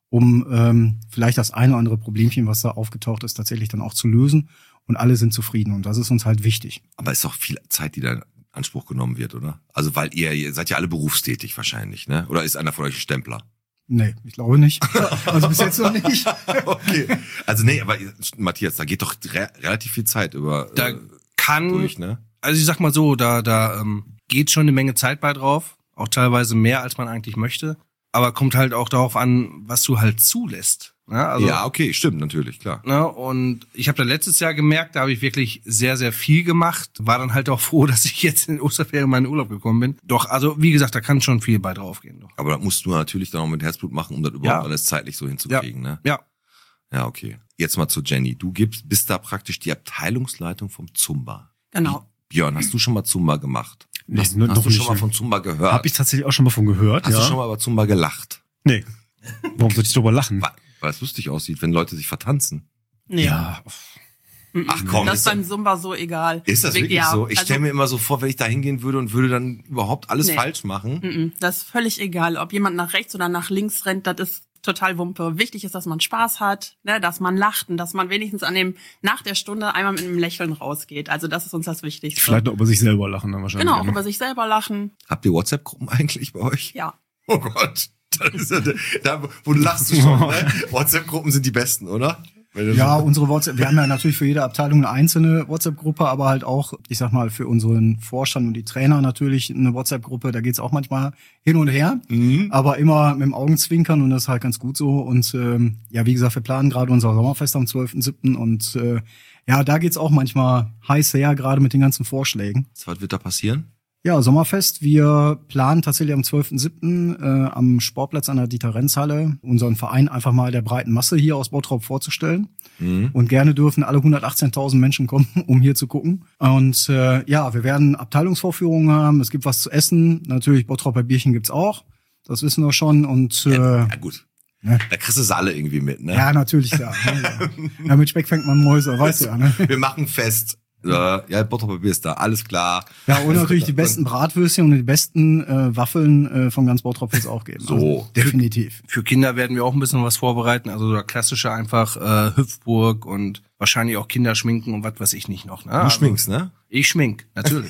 um vielleicht das eine oder andere Problemchen, was da aufgetaucht ist, tatsächlich dann auch zu lösen. Und alle sind zufrieden und das ist uns halt wichtig. Aber ist doch viel Zeit, die da in Anspruch genommen wird, oder? Also weil ihr seid ja alle berufstätig wahrscheinlich, ne? Oder ist einer von euch ein Stempler? Nee, ich glaube nicht. Also bis jetzt noch nicht. Okay. Also nee, aber Matthias, da geht doch relativ viel Zeit über Da kann, durch, ne? also ich sag mal so, da geht schon eine Menge Zeit bei drauf. Auch teilweise mehr, als man eigentlich möchte. Aber kommt halt auch darauf an, was du halt zulässt. Ne? Also, Ja, okay, stimmt, natürlich, klar. Ne? Und ich habe da letztes Jahr gemerkt, da habe ich wirklich sehr, sehr viel gemacht. War dann halt auch froh, dass ich jetzt in Osterferien in meinen Urlaub gekommen bin. Doch, also wie gesagt, da kann schon viel bei draufgehen. Doch. Aber da musst du natürlich dann auch mit Herzblut machen, um das überhaupt alles zeitlich so hinzukriegen, ne? Ja. Ja, okay. Jetzt mal zu Jenny. Du bist da praktisch die Abteilungsleitung vom Zumba. Genau. Björn, hast du schon mal Zumba gemacht? Nee, Hast noch du schon nicht. mal von Zumba gehört? Hab ich tatsächlich auch schon mal von gehört, Hast ja. du schon mal über Zumba gelacht? Nee. Warum sollte ich drüber lachen? Weil es lustig aussieht, wenn Leute sich vertanzen. Nee. Ja. Ach komm, Das ist beim Zumba so egal. ist das wirklich Ja, so? Ich also, stelle mir immer so vor, wenn ich da hingehen würde und würde dann überhaupt alles Nee. falsch machen. Das ist völlig egal, ob jemand nach rechts oder nach links rennt, das ist total Wumpe. Wichtig ist, dass man Spaß hat, ne, dass man lacht und dass man wenigstens nach der Stunde einmal mit einem Lächeln rausgeht. Also das ist uns das Wichtigste. Vielleicht noch über sich selber lachen dann wahrscheinlich. Genau, auch über sich selber lachen. Habt ihr WhatsApp-Gruppen eigentlich bei euch? Ja. Oh Gott. Das ist ja da, wo du lachst du schon, ne? WhatsApp-Gruppen sind die besten, oder? Ja, unsere WhatsApp, wir haben ja natürlich für jede Abteilung eine einzelne WhatsApp-Gruppe, aber halt auch, ich sag mal, für unseren Vorstand und die Trainer natürlich eine WhatsApp-Gruppe, da geht's auch manchmal hin und her, aber immer mit dem Augenzwinkern und das ist halt ganz gut so und ja, wie gesagt, wir planen gerade unser Sommerfest am 12.07. und ja, da geht's auch manchmal heiß her, gerade mit den ganzen Vorschlägen. Was wird da passieren? Ja, Sommerfest. Wir planen tatsächlich am 12.07. Am Sportplatz an der Dieter-Renz-Halle unseren Verein einfach mal der breiten Masse hier aus Bottrop vorzustellen. Und gerne dürfen alle 118.000 Menschen kommen, um hier zu gucken. Und ja, wir werden Abteilungsvorführungen haben. Es gibt was zu essen. Natürlich Bottroper Bierchen gibt's auch. Das wissen wir schon. Und Ja, gut. Ne? Da kriegst du es alle irgendwie mit, ne? ja, natürlich, klar. Ja, mit Speck fängt man Mäuse, weißt du ja, ne? Wir machen fest. Ja, Bottroper Bier ist da, alles klar. Ja, und natürlich die besten Bratwürstchen und die besten Waffeln von ganz Bottrop wird's auch geben. So. Also, definitiv. Für Kinder werden wir auch ein bisschen was vorbereiten. Also der klassische einfach Hüpfburg und wahrscheinlich auch Kinderschminken und was weiß ich nicht noch. Ne? Du schminkst, ne? Ich schmink, natürlich.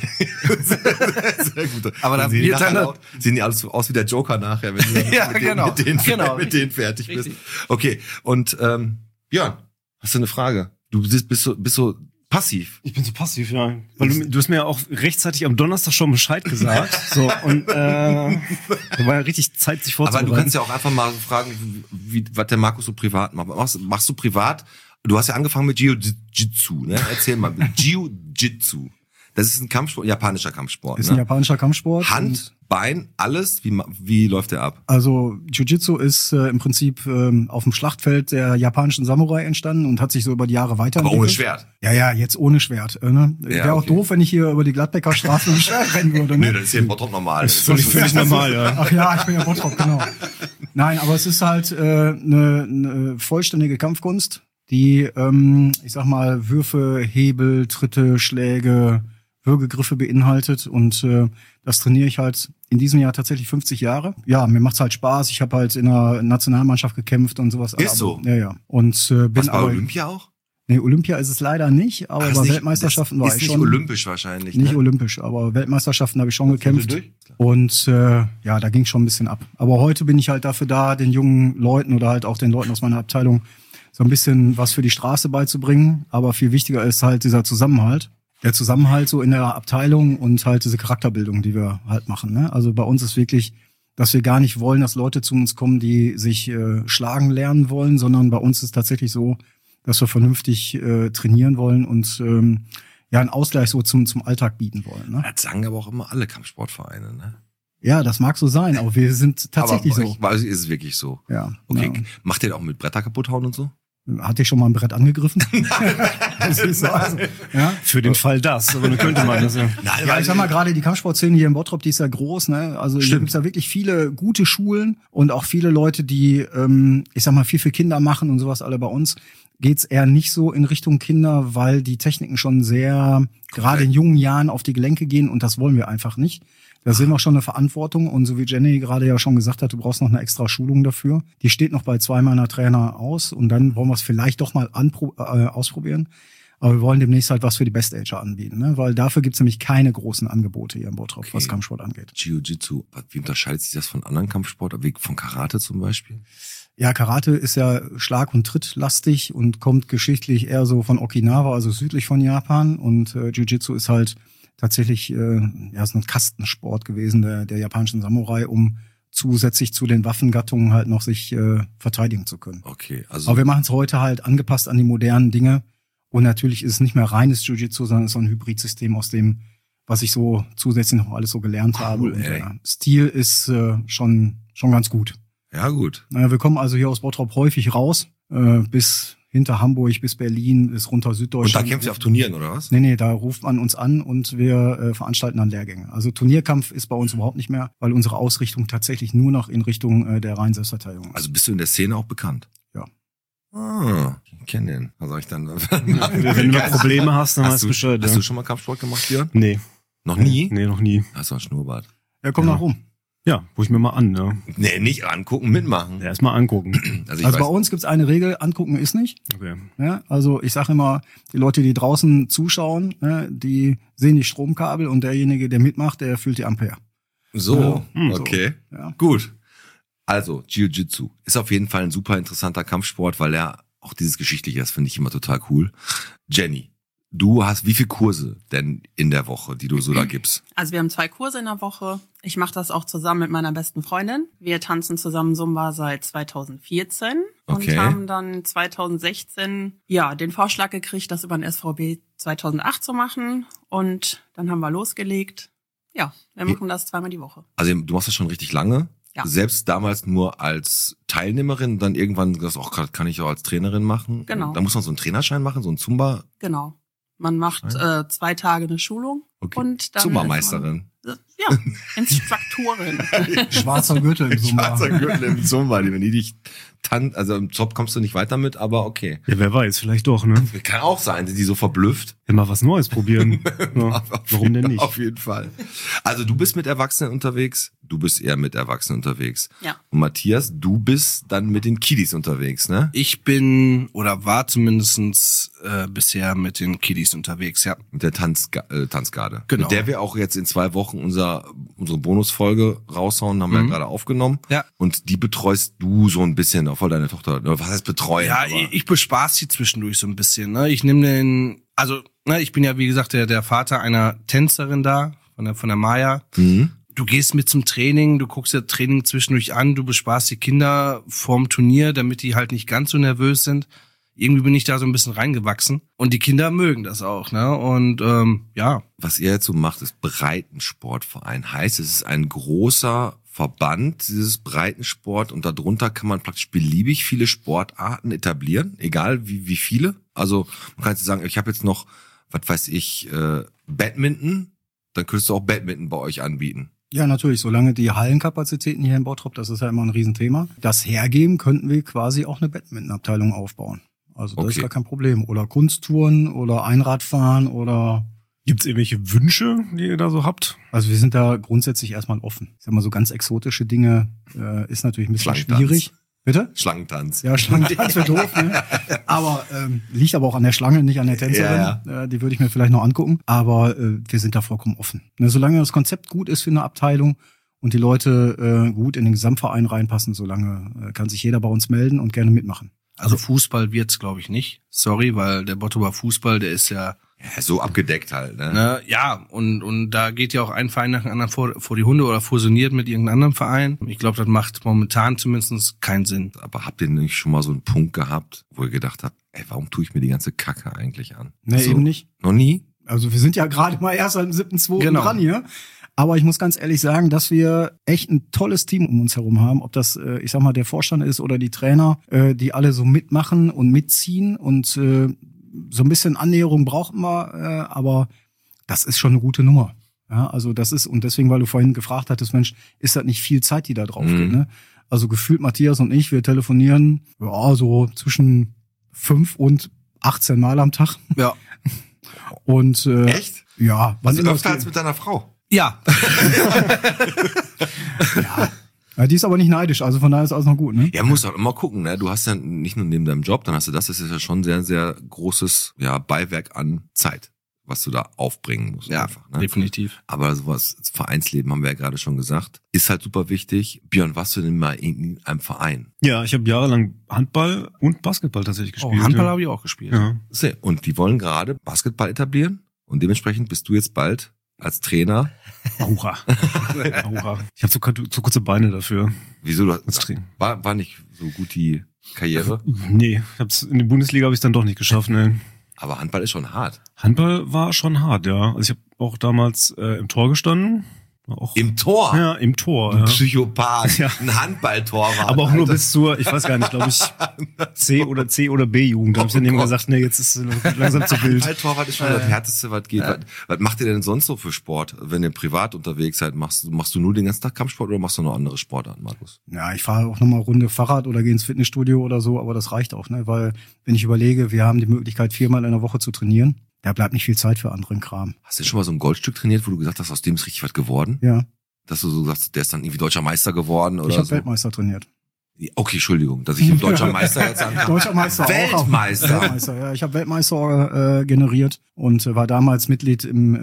Sehr gut. Aber da sehen wird dann sehen die alles so aus wie der Joker nachher, wenn du Ja, genau. mit denen fertig bist. Richtig. Okay, und Björn, hast du eine Frage? Du bist so passiv. Ich bin so passiv, ja. Weil du hast mir ja auch rechtzeitig am Donnerstag schon Bescheid gesagt. So, und da war ja richtig Zeit, sich Aber vorzubereiten. du kannst ja auch einfach mal so fragen, was der Markus so privat macht. Machst du privat? Du hast ja angefangen mit Jiu-Jitsu, ne? Erzähl mal. Jiu-Jitsu. Das ist ein Kampfsport, japanischer Kampfsport. Ist ne? ein japanischer Kampfsport. Hand, Bein, alles? Wie läuft der ab? Also Jiu-Jitsu ist im Prinzip auf dem Schlachtfeld der japanischen Samurai entstanden und hat sich so über die Jahre weiterentwickelt. Aber ohne Schwert? Ja, jetzt ohne Schwert. Ne? Ja, Wäre auch okay. doof, wenn ich hier über die Gladbecker Straße mit Schwert rennen würde. Ne? Nee, das ist ja in Bottrop normal. Das ist völlig normal, ja. Ach ja, ich bin ja Bottrop, genau. Nein, aber es ist halt eine vollständige Kampfkunst, die, ich sag mal, Würfe, Hebel, Tritte, Schläge, Würgegriffe beinhaltet und das trainiere ich halt in diesem Jahr tatsächlich 50 Jahre. Ja, mir macht's halt Spaß. Ich habe halt in der Nationalmannschaft gekämpft und sowas. Ist so? Ja. Und bin Was, bei aber Olympia auch? Nee, Olympia ist es leider nicht, aber Ach, ist bei nicht- Weltmeisterschaften war ist ich nicht schon. olympisch wahrscheinlich, Nicht ne? olympisch, aber Weltmeisterschaften habe ich schon gekämpft. durch? Und ja, da ging schon ein bisschen ab. Aber heute bin ich halt dafür da, den jungen Leuten oder halt auch den Leuten aus meiner Abteilung so ein bisschen was für die Straße beizubringen. Aber viel wichtiger ist halt dieser Zusammenhalt. Der Zusammenhalt so in der Abteilung und halt diese Charakterbildung, die wir halt machen. Ne? Also bei uns ist wirklich, dass wir gar nicht wollen, dass Leute zu uns kommen, die sich schlagen lernen wollen, sondern bei uns ist tatsächlich so, dass wir vernünftig trainieren wollen und ja einen Ausgleich so zum Alltag bieten wollen. Ne? Das sagen aber auch immer alle Kampfsportvereine, ne? Ja, das mag so sein, aber wir sind tatsächlich aber so. ich weiß, ist es wirklich so. Ja. Okay, Ja. macht ihr das auch mit Bretter kaputt hauen und so? Hat dich schon mal ein Brett angegriffen? Das ist so, also, ja. Für den Fall das, aber dann könnte man das ja. Nein, Ja, ich sag mal, gerade die Kampfsportszene hier in Bottrop, die ist ja groß, ne? Also hier Stimmt. gibt's ja wirklich viele gute Schulen und auch viele Leute, die, ich sag mal, viel für Kinder machen und sowas alle bei uns. Geht's eher nicht so in Richtung Kinder, weil die Techniken schon sehr, gerade in jungen Jahren auf die Gelenke gehen und das wollen wir einfach nicht. Da sehen wir schon eine Verantwortung und so wie Jenny gerade ja schon gesagt hat, du brauchst noch eine extra Schulung dafür. Die steht noch bei 2 meiner Trainer aus und dann wollen wir es vielleicht doch mal ausprobieren. Aber wir wollen demnächst halt was für die Best-Ager anbieten, ne? Weil dafür gibt's nämlich keine großen Angebote hier in Bottrop, Okay. was Kampfsport angeht. Jiu-Jitsu, wie unterscheidet sich das von anderen Kampfsport, wie von Karate zum Beispiel? Ja, Karate ist ja Schlag- und Trittlastig und kommt geschichtlich eher so von Okinawa, also südlich von Japan. Und Jiu-Jitsu ist halt tatsächlich ja so ein Kastensport gewesen der japanischen Samurai, um zusätzlich zu den Waffengattungen halt noch sich verteidigen zu können. Okay, also Aber wir machen es heute halt angepasst an die modernen Dinge. Und natürlich ist es nicht mehr reines Jiu-Jitsu, sondern es ist so ein Hybridsystem aus dem, was ich so zusätzlich noch alles so gelernt habe. Und ey. der Stil ist schon ganz gut. ja gut. Naja, wir kommen also hier aus Bottrop häufig raus, bis hinter Hamburg, bis Berlin, bis runter Und Süddeutschland. da kämpft ihr auf Turnieren, oder was? Nee, da ruft man uns an und wir veranstalten dann Lehrgänge. Also Turnierkampf ist bei uns überhaupt nicht mehr, weil unsere Ausrichtung tatsächlich nur noch in Richtung der reinen Selbstverteidigung ist. Also bist du in der Szene auch bekannt? Ja. Ah, ich kenne den. Was soll ich dann? Wenn du Probleme hast, dann hast weißt du du, Bescheid. hast Ja. du schon mal Kampfsport gemacht, Björn? Nee. Noch nie? Nee, noch nie. Hast du ein Schnurrbart? Ja, komm Ja. nach rum. Ja, rufe ich mir mal an, ja. Nee, nicht angucken, mitmachen. Ja, erstmal angucken. Also ich Also bei weiß, uns gibt's eine Regel, angucken ist nicht. Okay. Ja, also ich sage immer, die Leute, die draußen zuschauen, ne, die sehen die Stromkabel und derjenige, der mitmacht, der fühlt die Ampere. so, Ja, okay. Ja. Gut. Also, Jiu-Jitsu ist auf jeden Fall ein super interessanter Kampfsport, weil er auch dieses Geschichtliche, das finde ich immer total cool. Jenny, du hast wie viele Kurse denn in der Woche, die du so da gibst? Also wir haben 2 Kurse in der Woche. Ich mache das auch zusammen mit meiner besten Freundin. Wir tanzen zusammen Zumba seit 2014 Okay. und haben dann 2016 ja den Vorschlag gekriegt, das über den SVB 2008 zu machen. Und dann haben wir losgelegt. Ja, wir machen das 2-mal die Woche. Also du machst das schon richtig lange. Ja. Selbst damals nur als Teilnehmerin, dann irgendwann gesagt, ach, kann ich auch als Trainerin machen. Genau. Da muss man so einen Trainerschein machen, so ein Zumba. Genau. Man macht 2 Tage eine Schulung Okay. und dann Zumba-Meisterin. ist man, ja, Instruktorin. Schwarzer Gürtel im Zumba. Schwarzer Gürtel im Zumba, wenn die dich also im Job kommst du nicht weiter mit, aber okay. Ja, wer weiß, vielleicht doch, ne? Kann auch sein, sind die so verblüfft. Ja, mal was Neues probieren. Ja, warum denn nicht? Auf jeden Fall. Also du bist mit Erwachsenen unterwegs, du bist eher mit Erwachsenen unterwegs. Ja. Und Matthias, du bist dann mit den Kiddies unterwegs, ne? Ich bin oder war zumindestens bisher mit den Kiddies unterwegs, ja. Mit der Tanzgarde. Genau. Mit der wir auch jetzt in 2 Wochen unsere Bonusfolge raushauen, haben wir ja gerade aufgenommen. Ja. Und die betreust du so ein bisschen, auch voll deine Tochter. Oder was heißt betreuen? Ja, Aber- ich bespaß sie zwischendurch so ein bisschen. Ne? Ich nehme den, also ne, ich bin ja wie gesagt der Vater einer Tänzerin da, von der Maya. Mhm. Du gehst mit zum Training, du guckst dir Training zwischendurch an, du bespaßt die Kinder vorm Turnier, damit die halt nicht ganz so nervös sind. irgendwie bin ich da so ein bisschen reingewachsen. Und die Kinder mögen das auch, ne? Und ja. Was ihr jetzt so macht, ist Breitensportverein. Heißt, es ist ein großer Verband, dieses Breitensport, und darunter kann man praktisch beliebig viele Sportarten etablieren, egal wie viele. Also man kann jetzt sagen, ich habe jetzt noch, was weiß ich, Badminton, dann könntest du auch Badminton bei euch anbieten. Ja, natürlich, solange die Hallenkapazitäten hier in Bottrop, das ist ja immer ein Riesenthema, das hergeben, könnten wir quasi auch eine Badminton-Abteilung aufbauen. Also das ist gar kein Problem. Oder Kunsttouren oder Einradfahren oder... Gibt's irgendwelche Wünsche, die ihr da so habt? Also wir sind da grundsätzlich erstmal offen. Ich sag mal, so ganz exotische Dinge ist natürlich ein bisschen schwierig. Bitte? Schlangentanz. Ja, Schlangentanz wäre doof, ne? Aber liegt aber auch an der Schlange, nicht an der Tänzerin. Ja. Die würde ich mir vielleicht noch angucken. Aber wir sind da vollkommen offen. Ne, solange das Konzept gut ist für eine Abteilung und die Leute gut in den Gesamtverein reinpassen, solange kann sich jeder bei uns melden und gerne mitmachen. Also Fußball wird's, glaube ich, nicht. Sorry, weil der Bottroper Fußball, der ist ja so abgedeckt halt, ne? Ja, und da geht ja auch ein Verein nach dem anderen vor die Hunde oder fusioniert mit irgendeinem anderen Verein. Ich glaube, das macht momentan zumindest keinen Sinn. Aber habt ihr nicht schon mal so einen Punkt gehabt, wo ihr gedacht habt, warum tue ich mir die ganze Kacke eigentlich an? Nee, eben nicht. Noch nie? Also wir sind ja gerade mal erst am 7.2. dran hier. Aber ich muss ganz ehrlich sagen, dass wir echt ein tolles Team um uns herum haben. Ob das, ich sag mal, der Vorstand ist oder die Trainer, die alle so mitmachen und mitziehen. Und so ein bisschen Annäherung brauchen wir, aber das ist schon eine gute Nummer. Ja, also das ist, und deswegen, weil du vorhin gefragt hattest, Mensch, ist das nicht viel Zeit, die da drauf geht, ne? Also gefühlt Matthias und ich, wir telefonieren so zwischen 5 und 18 Mal am Tag. Ja. Und echt? Ja. Was ist öfter als mit deiner Frau? Ja. Ja, die ist aber nicht neidisch, also von daher ist alles noch gut, ne? Ja, musst auch immer gucken, ne? Du hast ja nicht nur neben deinem Job, dann hast du das ist ja schon sehr, sehr großes, Beiwerk an Zeit, was du da aufbringen musst. Ja, einfach, ne? Definitiv. Aber sowas, das Vereinsleben haben wir ja gerade schon gesagt, ist halt super wichtig. Björn, warst du denn mal in einem Verein? Ja, ich habe jahrelang Handball und Basketball tatsächlich gespielt. Handball habe ich auch gespielt. Ja. Und die wollen gerade Basketball etablieren und dementsprechend bist du jetzt bald als Trainer. Hurra. Ich habe zu kurze Beine dafür. Wieso? Als War nicht so gut die Karriere? Nee, in die Bundesliga habe ich dann doch nicht geschafft, ne. Aber Handball ist schon hart. Handball war schon hart, ja. Also ich habe auch damals im Tor gestanden. Auch, im Tor? Ja, im Tor. Du Psychopath. Ja. Ein Handballtorwart. Aber auch nur bis zur, ich weiß gar nicht, glaube ich, C oder B-Jugend. Da habe ich dann eben gesagt, nee, jetzt ist es langsam zu wild. Handballtorwart ist schon das Härteste, was geht. Was macht ihr denn sonst so für Sport? Wenn ihr privat unterwegs seid, machst du nur den ganzen Tag Kampfsport oder machst du noch andere Sportarten, Markus? Ja, ich fahre auch nochmal Runde Fahrrad oder gehe ins Fitnessstudio oder so, aber das reicht auch, ne? Weil, wenn ich überlege, wir haben die Möglichkeit, 4-mal in der Woche zu trainieren. Da bleibt nicht viel Zeit für anderen Kram. Hast du schon mal so ein Goldstück trainiert, wo du gesagt hast, aus dem ist richtig was geworden? Ja. Dass du so sagst, der ist dann irgendwie deutscher Meister geworden oder ich habe so? Weltmeister trainiert. Okay, Entschuldigung, dass ich im deutscher Meister jetzt ankam. Deutscher Meister. Weltmeister. Weltmeister, ja. Ich habe Weltmeister generiert und war damals Mitglied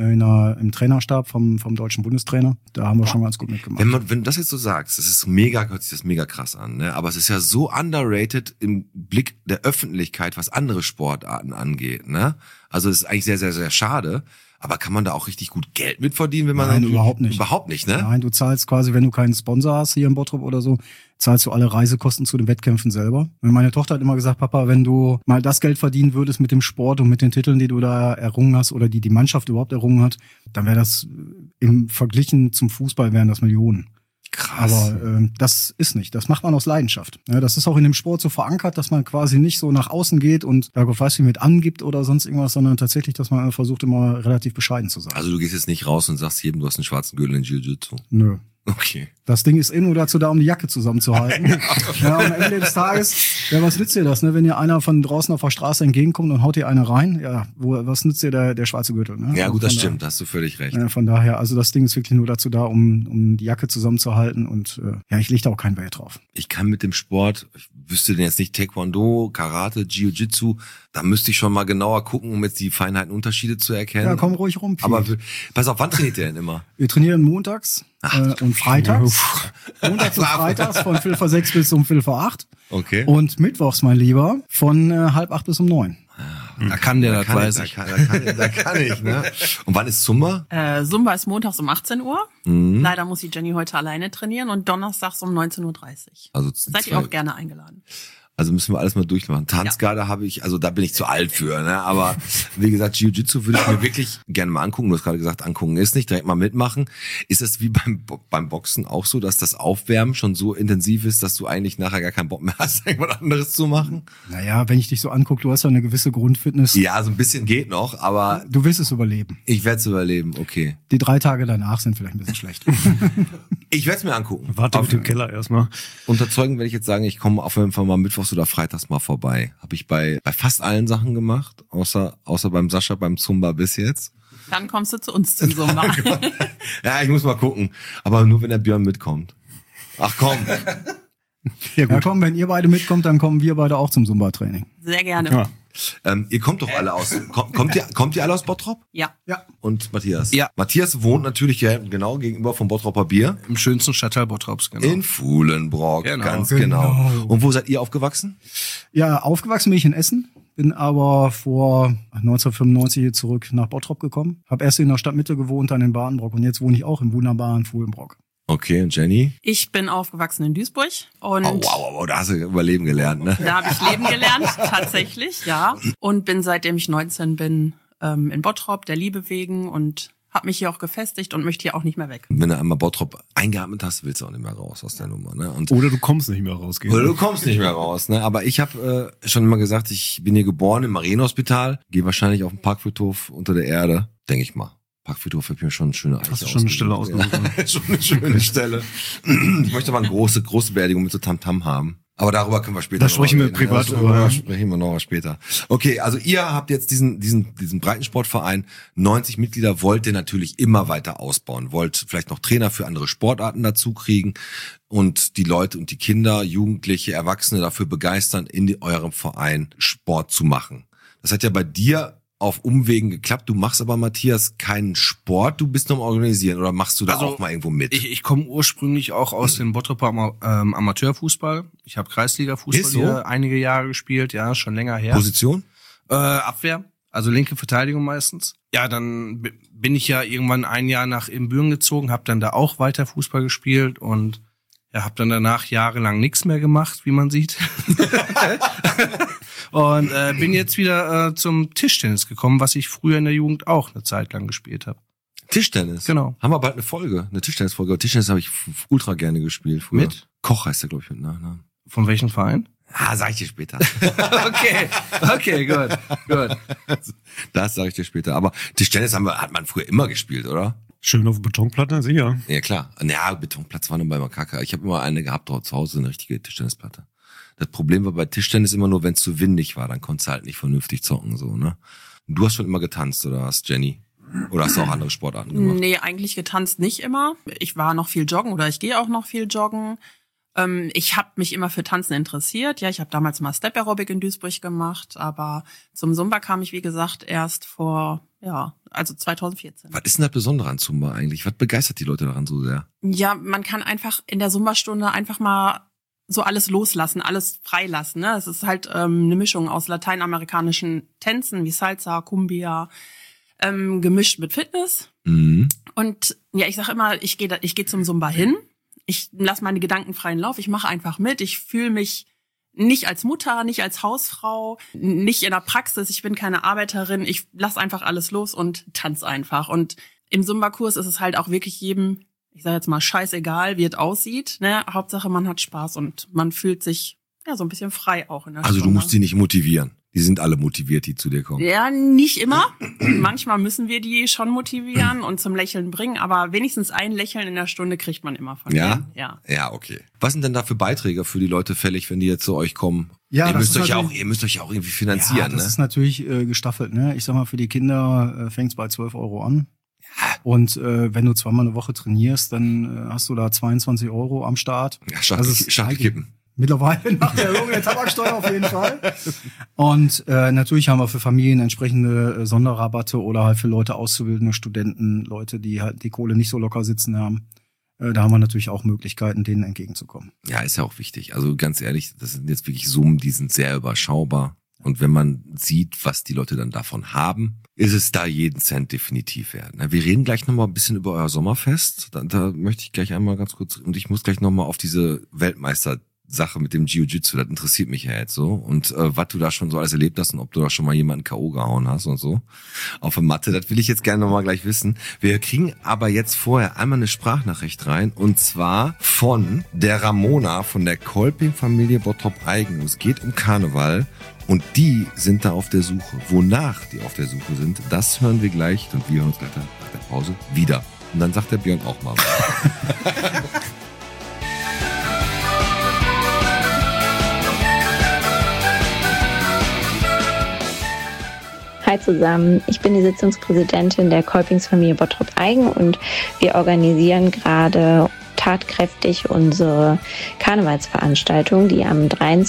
im Trainerstab vom deutschen Bundestrainer. Da haben wir schon ganz gut mitgemacht. Wenn du das jetzt so sagst, hört sich das mega krass an, ne? Aber es ist ja so underrated im Blick der Öffentlichkeit, was andere Sportarten angeht, ne? Also es ist eigentlich sehr, sehr, sehr schade. Aber kann man da auch richtig gut Geld mit verdienen, wenn man... Nein, überhaupt nicht. Überhaupt nicht, ne? Nein, du zahlst quasi, wenn du keinen Sponsor hast hier in Bottrop oder so, zahlst du alle Reisekosten zu den Wettkämpfen selber. Meine Tochter hat immer gesagt, Papa, wenn du mal das Geld verdienen würdest mit dem Sport und mit den Titeln, die du da errungen hast oder die Mannschaft überhaupt errungen hat, dann wäre das im Verglichen zum Fußball wären das Millionen. Krass. Aber das ist nicht. Das macht man aus Leidenschaft. Ja, das ist auch in dem Sport so verankert, dass man quasi nicht so nach außen geht und da Gott weiß wie mit angibt oder sonst irgendwas, sondern tatsächlich, dass man versucht immer relativ bescheiden zu sein. Also du gehst jetzt nicht raus und sagst jedem, du hast einen schwarzen Gürtel in Jiu-Jitsu. Nö. Okay. Das Ding ist nur dazu da, um die Jacke zusammenzuhalten. Ja, am Ende des Tages, was nützt dir das, ne? Wenn dir einer von draußen auf der Straße entgegenkommt und haut dir eine rein, ja, was nützt dir der schwarze Gürtel, ne? Ja, gut, das stimmt, da hast du völlig recht. Von daher, also das Ding ist wirklich nur dazu da, um die Jacke zusammenzuhalten und ich lege da auch kein Wert drauf. Ich kann mit dem Sport, ich wüsste denn jetzt nicht Taekwondo, Karate, Jiu-Jitsu, da müsste ich schon mal genauer gucken, um jetzt die Feinheiten, Unterschiede zu erkennen. Ja, komm ruhig rum. Aber pass auf, wann trainiert ihr denn immer? Wir trainieren montags und freitags. Montags und freitags von 5:06 bis um 5:08. Okay. Und mittwochs, mein Lieber, von 7:30 bis um 9. Da kann der, das weiß ich. Da kann ich, ne? Und wann ist Zumba? Zumba ist montags um 18 Uhr. Leider muss die Jenny heute alleine trainieren und donnerstags um 19:30 Uhr. Also seid ihr auch gerne eingeladen. Also müssen wir alles mal durchmachen. Tanzgarde habe ich, also da bin ich zu alt für, ne? Aber wie gesagt, Jiu-Jitsu würde ich mir wirklich gerne mal angucken. Du hast gerade gesagt, angucken ist nicht, direkt mal mitmachen. Ist das wie beim Boxen auch so, dass das Aufwärmen schon so intensiv ist, dass du eigentlich nachher gar keinen Bock mehr hast, irgendwas anderes zu machen? Naja, wenn ich dich so angucke, du hast ja eine gewisse Grundfitness. Ja, so ein bisschen geht noch, aber Du wirst es überleben. ich werde es überleben, okay. Die 3 Tage danach sind vielleicht ein bisschen schlecht. Ich werde es mir angucken. Warte mit dem Keller erstmal. Unterzeugen werde ich jetzt sagen, ich komme auf jeden Fall mal mittwochs oder freitags mal vorbei. Habe ich bei fast allen Sachen gemacht, außer beim Sascha, beim Zumba bis jetzt. Dann kommst du zu uns zum Sumba. Ja, ich muss mal gucken. Aber nur, wenn der Björn mitkommt. Ach komm. Ja, komm, wenn ihr beide mitkommt, dann kommen wir beide auch zum Zumba-Training. Sehr gerne. Ja. Ihr kommt doch alle aus. Kommt ihr alle aus Bottrop? Ja. Und Matthias? Ja. Matthias wohnt natürlich ja genau gegenüber vom Bottroper Bier. Im schönsten Stadtteil Bottrops, genau. In Fuhlenbrock, Genau. ganz genau. Und wo seid ihr aufgewachsen? Ja, aufgewachsen bin ich in Essen, bin aber vor 1995 hier zurück nach Bottrop gekommen. Hab erst in der Stadtmitte gewohnt, dann in Badenbrock und jetzt wohne ich auch im wunderbaren Fuhlenbrock. Okay, und Jenny? Ich bin aufgewachsen in Duisburg und Wow, da hast du überleben gelernt, ne? da habe ich Leben gelernt, tatsächlich, ja. Und bin seitdem ich 19 bin in Bottrop, der Liebe wegen und habe mich hier auch gefestigt und möchte hier auch nicht mehr weg. Wenn du einmal Bottrop eingeatmet hast, willst du auch nicht mehr raus aus der Nummer, ne? Und Oder du kommst nicht mehr rausgehen. Oder du kommst nicht mehr raus, ne? Aber ich habe schon immer gesagt, ich bin hier geboren im Marienhospital, gehe wahrscheinlich auf den Parkfriedhof unter der Erde, denke ich mal. Parkfriedhof habe ich mir schon eine schöne Eiche Hast du schon eine Stelle ausgesucht? Ja, schon eine schöne Stelle. Ich möchte aber eine große Beerdigung mit so Tamtam haben. Aber darüber können wir später Da sprechen wir noch reden. privat Ja, drüber. darüber sprechen wir noch später. Okay, also ihr habt jetzt diesen Breitensportverein, 90 Mitglieder, wollt ihr natürlich immer weiter ausbauen, wollt vielleicht noch Trainer für andere Sportarten dazu kriegen und die Leute und die Kinder, Jugendliche, Erwachsene dafür begeistern, in eurem Verein Sport zu machen. Das hat ja bei dir auf Umwegen geklappt. Du machst aber, Matthias, keinen Sport. Du bist nur am Organisieren oder machst du da Also, auch mal irgendwo mit? Ich komme ursprünglich auch aus dem Bottroper Amateurfußball. Ich habe Kreisliga-Fußball Ist so? hier einige Jahre gespielt, ja, schon länger her. Position? Abwehr, also linke Verteidigung meistens. Ja, dann bin ich ja irgendwann ein Jahr nach Ibbenbüren gezogen, habe dann da auch weiter Fußball gespielt und ja, habe dann danach jahrelang nichts mehr gemacht, wie man sieht. Und bin jetzt wieder zum Tischtennis gekommen, was ich früher in der Jugend auch eine Zeit lang gespielt habe. Tischtennis? Genau. Haben wir bald eine Tischtennisfolge. Tischtennis habe ich ultra gerne gespielt früher. Mit? Koch heißt der, glaube ich, mit Nachnamen. Von welchem Verein? Ah, sag ich dir später. Okay, gut. Das sage ich dir später. Aber Tischtennis hat man früher immer gespielt, oder? Schön auf Betonplatte, sicher. Ja, klar. Ja, Betonplatz war nur bei Makaka. Ich habe immer eine gehabt dort zu Hause, eine richtige Tischtennisplatte. Das Problem war bei Tischtennis immer nur, wenn es zu windig war, dann konntest du halt nicht vernünftig zocken, so, ne? Du hast schon immer getanzt, oder was, Jenny? Oder hast du auch andere Sportarten gemacht? Nee, eigentlich getanzt nicht immer. Ich war noch viel joggen oder ich gehe auch noch viel joggen. Ich habe mich immer für Tanzen interessiert. Ja, ich habe damals mal Step Aerobic in Duisburg gemacht, aber zum Zumba kam ich, wie gesagt, erst vor, also 2014. Was ist denn das Besondere an Zumba eigentlich? Was begeistert die Leute daran so sehr? Ja, man kann einfach in der Zumba-Stunde einfach mal so alles loslassen, alles freilassen. Ne? Es ist halt eine Mischung aus lateinamerikanischen Tänzen wie Salsa, Cumbia, gemischt mit Fitness. Mhm. Und ja, ich sag immer, ich gehe zum Zumba hin. Ich lasse meine Gedanken freien Lauf. Ich mache einfach mit. Ich fühle mich nicht als Mutter, nicht als Hausfrau, nicht in der Praxis. Ich bin keine Arbeiterin. Ich lasse einfach alles los und tanze einfach. Und im Zumba-Kurs ist es halt auch wirklich jedem, ich sage jetzt mal, scheißegal, wie es aussieht. Ne? Hauptsache, man hat Spaß und man fühlt sich ja so ein bisschen frei auch in der Also Stunde. du musst die nicht motivieren. Die sind alle motiviert, die zu dir kommen. Ja, nicht immer. Manchmal müssen wir die schon motivieren und zum Lächeln bringen, aber wenigstens ein Lächeln in der Stunde kriegt man immer von Ja? denen. Ja. Ja, okay. Was sind denn da für Beiträge für die Leute fällig, wenn die jetzt zu euch kommen? Ja, ihr das müsst ist euch ja auch, natürlich- ihr müsst euch ja auch irgendwie Ja, finanzieren, das ne? ist natürlich gestaffelt. Ne? Ich sag mal, für die Kinder fängt's bei 12 € an. Und wenn du zweimal eine Woche trainierst, dann hast du da 22 € am Start. Ja, Schachtel kippen. Mittlerweile nach der Erhöhung der Tabaksteuer auf jeden Fall. Und natürlich haben wir für Familien entsprechende Sonderrabatte oder halt für Leute, auszubildende Studenten, Leute, die halt die Kohle nicht so locker sitzen haben. Da haben wir natürlich auch Möglichkeiten, denen entgegenzukommen. Ja, ist ja auch wichtig. Also ganz ehrlich, das sind jetzt wirklich Summen, die sind sehr überschaubar. Und wenn man sieht, was die Leute dann davon haben, ist es da jeden Cent definitiv wert. Na, wir reden gleich nochmal ein bisschen über euer Sommerfest. Da möchte ich gleich einmal ganz kurz, und ich muss gleich nochmal auf diese Weltmeister Sache mit dem Jiu-Jitsu, das interessiert mich ja jetzt so. Und was du da schon so alles erlebt hast und ob du da schon mal jemanden K.O. gehauen hast und so auf der Matte, das will ich jetzt gerne nochmal gleich wissen. Wir kriegen aber jetzt vorher einmal eine Sprachnachricht rein und zwar von der Ramona von der Kolping-Familie Bottrop-Eigen. Es geht um Karneval und die sind da auf der Suche. Wonach die auf der Suche sind, das hören wir gleich und wir hören uns gleich nach der Pause wieder. Und dann sagt der Björn auch mal was. Hi zusammen, ich bin die Sitzungspräsidentin der Kolpingsfamilie Bottrop-Eigen und wir organisieren gerade tatkräftig unsere Karnevalsveranstaltung, die am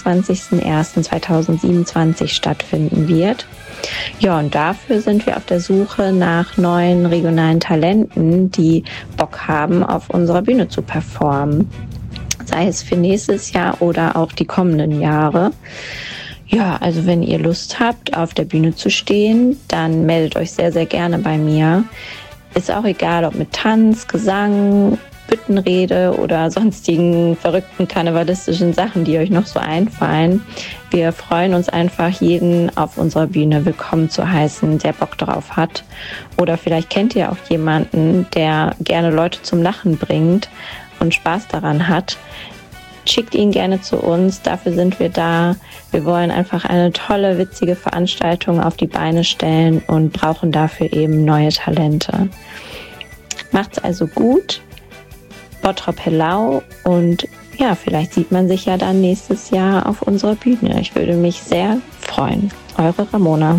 23.01.2027 stattfinden wird. Ja, und dafür sind wir auf der Suche nach neuen regionalen Talenten, die Bock haben, auf unserer Bühne zu performen. Sei es für nächstes Jahr oder auch die kommenden Jahre. Ja, also wenn ihr Lust habt, auf der Bühne zu stehen, dann meldet euch sehr, sehr gerne bei mir. Ist auch egal, ob mit Tanz, Gesang, Büttenrede oder sonstigen verrückten karnevalistischen Sachen, die euch noch so einfallen. Wir freuen uns einfach, jeden auf unserer Bühne willkommen zu heißen, der Bock drauf hat. Oder vielleicht kennt ihr auch jemanden, der gerne Leute zum Lachen bringt und Spaß daran hat. Schickt ihn gerne zu uns, dafür sind wir da. Wir wollen einfach eine tolle, witzige Veranstaltung auf die Beine stellen und brauchen dafür eben neue Talente. Macht's also gut, Bottrop Hellau und ja, vielleicht sieht man sich ja dann nächstes Jahr auf unserer Bühne. Ich würde mich sehr freuen. Eure Ramona.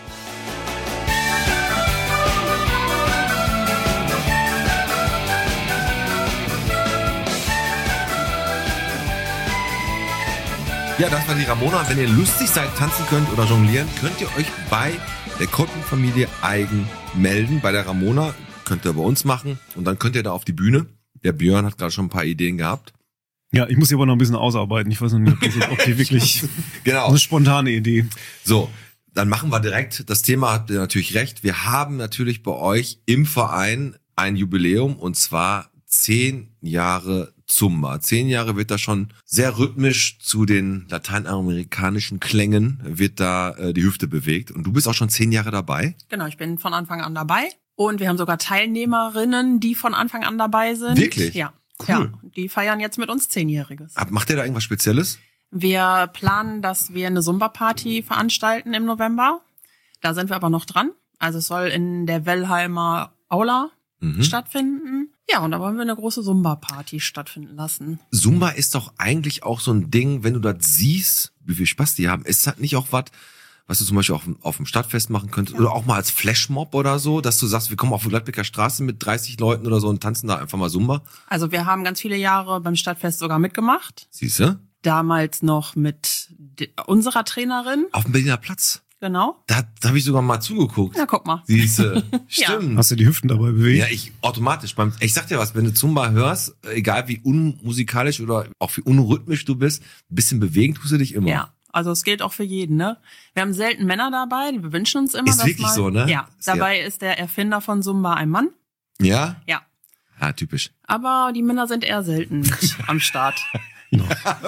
Ja, das war die Ramona. Wenn ihr lustig seid, tanzen könnt oder jonglieren, könnt ihr euch bei der Kolping-Familie Eigen melden. Bei der Ramona könnt ihr bei uns machen und dann könnt ihr da auf die Bühne. Der Björn hat gerade schon ein paar Ideen gehabt. Ja, ich muss hier aber noch ein bisschen ausarbeiten. Ich weiß noch nicht, ob die wirklich genau. eine spontane Idee. So, dann machen wir direkt. Das Thema habt ihr natürlich recht. Wir haben natürlich bei euch im Verein ein Jubiläum und zwar 10 Jahre Zumba. 10 Jahre wird da schon sehr rhythmisch zu den lateinamerikanischen Klängen wird da die Hüfte bewegt. Und du bist auch schon 10 Jahre dabei? Genau, ich bin von Anfang an dabei. Und wir haben sogar Teilnehmerinnen, die von Anfang an dabei sind. Wirklich? Ja. Cool. Ja, die feiern jetzt mit uns 10-Jähriges. Macht ihr da irgendwas Spezielles? Wir planen, dass wir eine Zumba-Party veranstalten im November. Da sind wir aber noch dran. Also es soll in der Wellheimer Aula stattfinden. Ja, und da wollen wir eine große Zumba-Party stattfinden lassen. Zumba ist doch eigentlich auch so ein Ding, wenn du das siehst, wie viel Spaß die haben. Ist das nicht auch was du zum Beispiel auf dem Stadtfest machen könntest? Ja. Oder auch mal als Flashmob oder so, dass du sagst, wir kommen auf die Gladbecker Straße mit 30 Leuten oder so und tanzen da einfach mal Zumba? Also wir haben ganz viele Jahre beim Stadtfest sogar mitgemacht. Siehste? Damals noch mit unserer Trainerin. Auf dem Berliner Platz? Genau. Da habe ich sogar mal zugeguckt. Na, guck mal. Siehste. Stimmt. Hast du die Hüften dabei bewegt? Ja, ich automatisch. Ich sag dir was, wenn du Zumba hörst, egal wie unmusikalisch oder auch wie unrhythmisch du bist, ein bisschen bewegen tust du dich immer. Ja, also es gilt auch für jeden, ne? Wir haben selten Männer dabei, wir wünschen uns immer, ist dass wirklich mal, so, ne? Ja, dabei ist der Erfinder von Zumba ein Mann. Ja? Ja. Ja, typisch. Aber die Männer sind eher selten mit am Start. Ja,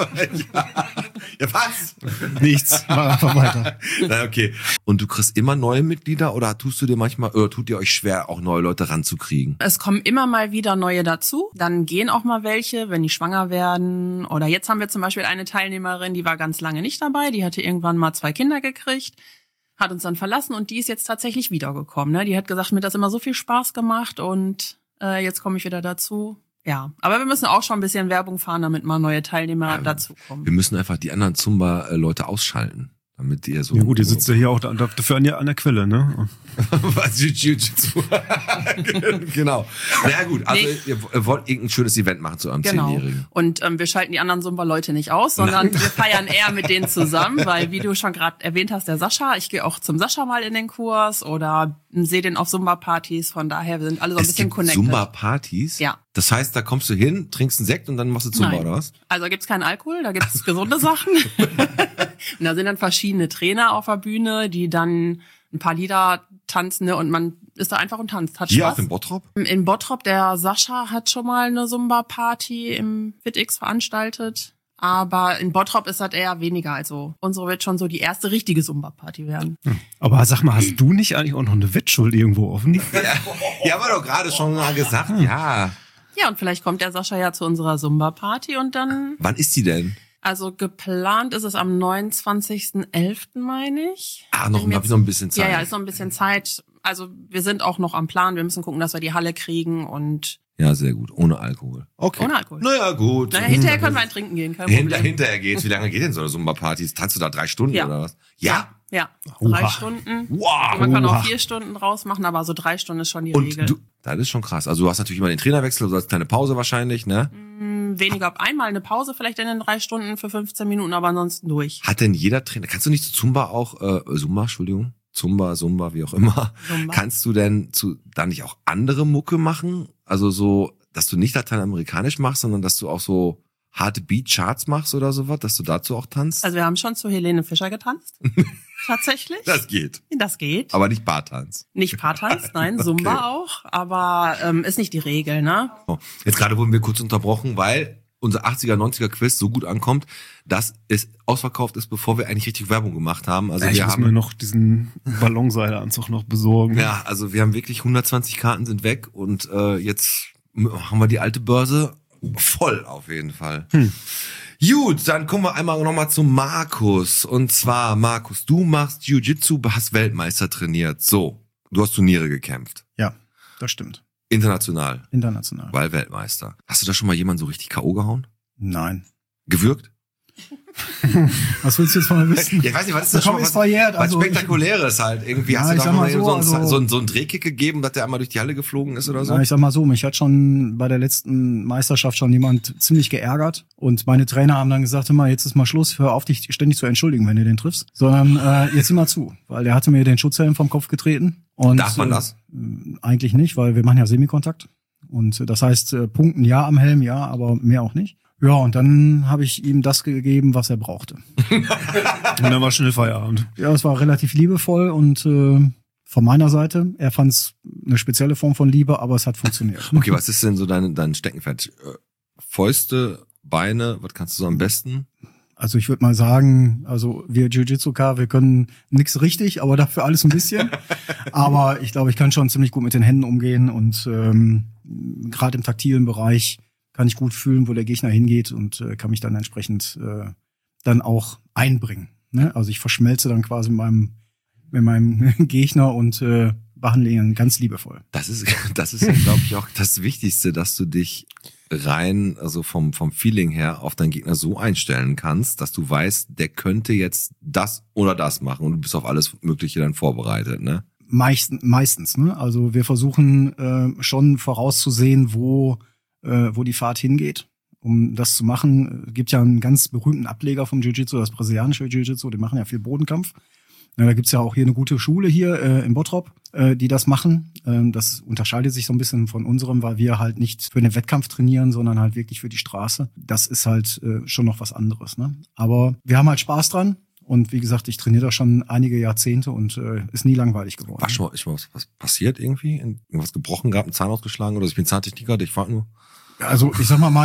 was? Nichts, mach einfach weiter. Na, okay. Und du kriegst immer neue Mitglieder oder tut ihr euch schwer, auch neue Leute ranzukriegen? Es kommen immer mal wieder neue dazu. Dann gehen auch mal welche, wenn die schwanger werden. Oder jetzt haben wir zum Beispiel eine Teilnehmerin, die war ganz lange nicht dabei. Die hatte irgendwann mal 2 Kinder gekriegt, hat uns dann verlassen und die ist jetzt tatsächlich wiedergekommen. Ne? Die hat gesagt, mir hat das immer so viel Spaß gemacht und jetzt komme ich wieder dazu. Ja, aber wir müssen auch schon ein bisschen Werbung fahren, damit mal neue Teilnehmer dazukommen. Wir müssen einfach die anderen Zumba-Leute ausschalten, damit ihr so... Ja gut, ihr sitzt ja hier auch dafür an der Quelle, ne? Was? Jiu-Jitsu. Genau. Na gut, also ihr wollt irgendein schönes Event machen zu eurem 10-Jährigen. Und wir schalten die anderen Zumba-Leute nicht aus, sondern wir feiern eher mit denen zusammen, weil wie du schon gerade erwähnt hast, der Sascha, ich gehe auch zum Sascha mal in den Kurs oder sehe den auf Zumba-Partys, von daher, wir sind alle so ein bisschen connected. Zumba-Partys? Ja. Das heißt, da kommst du hin, trinkst einen Sekt und dann machst du Zumba, oder was? Also da gibt's keinen Alkohol, da gibt's gesunde Sachen. Und da sind dann verschiedene Trainer auf der Bühne, die dann ein paar Lieder tanzen, ne, und man ist da einfach und tanzt, hat Spaß. Hier auch in Bottrop? In Bottrop, der Sascha hat schon mal eine Zumba-Party im FitX veranstaltet. Aber in Bottrop ist das eher weniger. Also unsere wird schon so die erste richtige Zumba-Party werden. Aber sag mal, hast du nicht eigentlich auch noch eine Wettschuld irgendwo offen? Ja, aber doch gerade schon mal gesagt, ja. Ja, und vielleicht kommt der Sascha ja zu unserer Zumba-Party und dann... Wann ist die denn? Also geplant ist es am 29.11., meine ich. Hab ich noch ein bisschen Zeit. Ja, ist noch ein bisschen Zeit. Also wir sind auch noch am Plan. Wir müssen gucken, dass wir die Halle kriegen und... Ja, sehr gut. Ohne Alkohol. Okay. Ohne Alkohol. Naja, gut. Naja, hinterher können wir ein Trinken gehen, kein Problem. Hinterher geht's. Wie lange geht denn so eine Zumba-Party? Tanzt du da 3 Stunden oder was? Ja. Ja, Oha. 3 Stunden. Wow. Man kann auch 4 Stunden draus machen, aber so 3 Stunden ist schon die Regel. Und das ist schon krass. Also du hast natürlich immer den Trainerwechsel, du hast eine Pause wahrscheinlich, ne? Weniger, einmal eine Pause vielleicht in den 3 Stunden für 15 Minuten, aber ansonsten durch. Hat denn jeder Trainer, kannst du nicht zu Zumba auch, Zumba, wie auch immer, Zumba. kannst du denn da nicht auch andere Mucke machen? Also so, dass du nicht lateinamerikanisch machst, sondern dass du auch so harte Beat-Charts machst oder sowas, dass du dazu auch tanzt? Also wir haben schon zu Helene Fischer getanzt. Tatsächlich. Das geht. Das geht. Aber nicht Bartanz. Nicht Paartanz, nein, Zumba auch. Aber ist nicht die Regel, ne? Oh. Jetzt gerade wurden wir kurz unterbrochen, weil unser 80er, 90er Quiz so gut ankommt, dass es ausverkauft ist, bevor wir eigentlich richtig Werbung gemacht haben. Also ich wir muss haben mir noch diesen Ballonseileanzug noch besorgen. Ja, also wir haben wirklich 120 Karten sind weg und jetzt haben wir die alte Börse voll auf jeden Fall. Gut, dann kommen wir einmal nochmal zu Markus. Und zwar, Markus, du machst Jiu-Jitsu, hast Weltmeister trainiert. So, du hast Turniere gekämpft. Ja, das stimmt. International. International. Weil Weltmeister. Hast du da schon mal jemanden so richtig K.O. gehauen? Nein. Gewürgt? Was willst du jetzt von mir wissen? Ja, ich weiß nicht, was ist das schon ist verjährt. was Spektakuläres halt. Irgendwie Ja, hast du ich da sag mal mal so, so einen Drehkick gegeben, dass der einmal durch die Halle geflogen ist oder so? Ja, ich sag mal so, mich hat schon bei der letzten Meisterschaft schon jemand ziemlich geärgert. Und meine Trainer haben dann gesagt, immer, jetzt ist mal Schluss, hör auf, dich ständig zu entschuldigen, wenn du den triffst. Sondern jetzt sieh mal zu. Weil der hatte mir den Schutzhelm vom Kopf getreten. Und, Darf man das? Eigentlich nicht, weil wir machen ja Semikontakt. Und das heißt, Punkten ja am Helm, ja, aber mehr auch nicht. Ja, und dann habe ich ihm das gegeben, was er brauchte. Und dann war schnell Feierabend. Ja, es war relativ liebevoll und von meiner Seite, er fand es eine spezielle Form von Liebe, aber es hat funktioniert. Okay, was ist denn so dein Steckenpferd? Fäuste, Beine, was kannst du so am besten? Also ich würde mal sagen, also wir Jiu-Jitsuka, wir können nix richtig, aber dafür alles ein bisschen. Aber ich glaube, ich kann schon ziemlich gut mit den Händen umgehen und gerade im taktilen Bereich kann ich gut fühlen, wo der Gegner hingeht und kann mich dann entsprechend dann auch einbringen. Ne? Also ich verschmelze dann quasi mit meinem Gegner und behandle ihn ganz liebevoll. Das ist ja, glaube ich, auch das Wichtigste, dass du dich rein, also vom Feeling her auf deinen Gegner so einstellen kannst, dass du weißt, der könnte jetzt das oder das machen und du bist auf alles Mögliche dann vorbereitet, ne? Meistens, ne? Also wir versuchen schon vorauszusehen, wo die Fahrt hingeht. Um das zu machen, gibt ja einen ganz berühmten Ableger vom Jiu-Jitsu, das brasilianische Jiu-Jitsu, die machen ja viel Bodenkampf. Da gibt's ja auch hier eine gute Schule hier in Bottrop, die das machen. Das unterscheidet sich so ein bisschen von unserem, weil wir halt nicht für den Wettkampf trainieren, sondern halt wirklich für die Straße. Das ist halt schon noch was anderes, ne? Aber wir haben halt Spaß dran. Und wie gesagt, ich trainiere da schon einige Jahrzehnte und ist nie langweilig geworden. War schon mal was passiert irgendwie? Irgendwas gebrochen gehabt, einen Zahn ausgeschlagen oder so? Ich bin Zahntechniker, ich frage nur. Also ich sag mal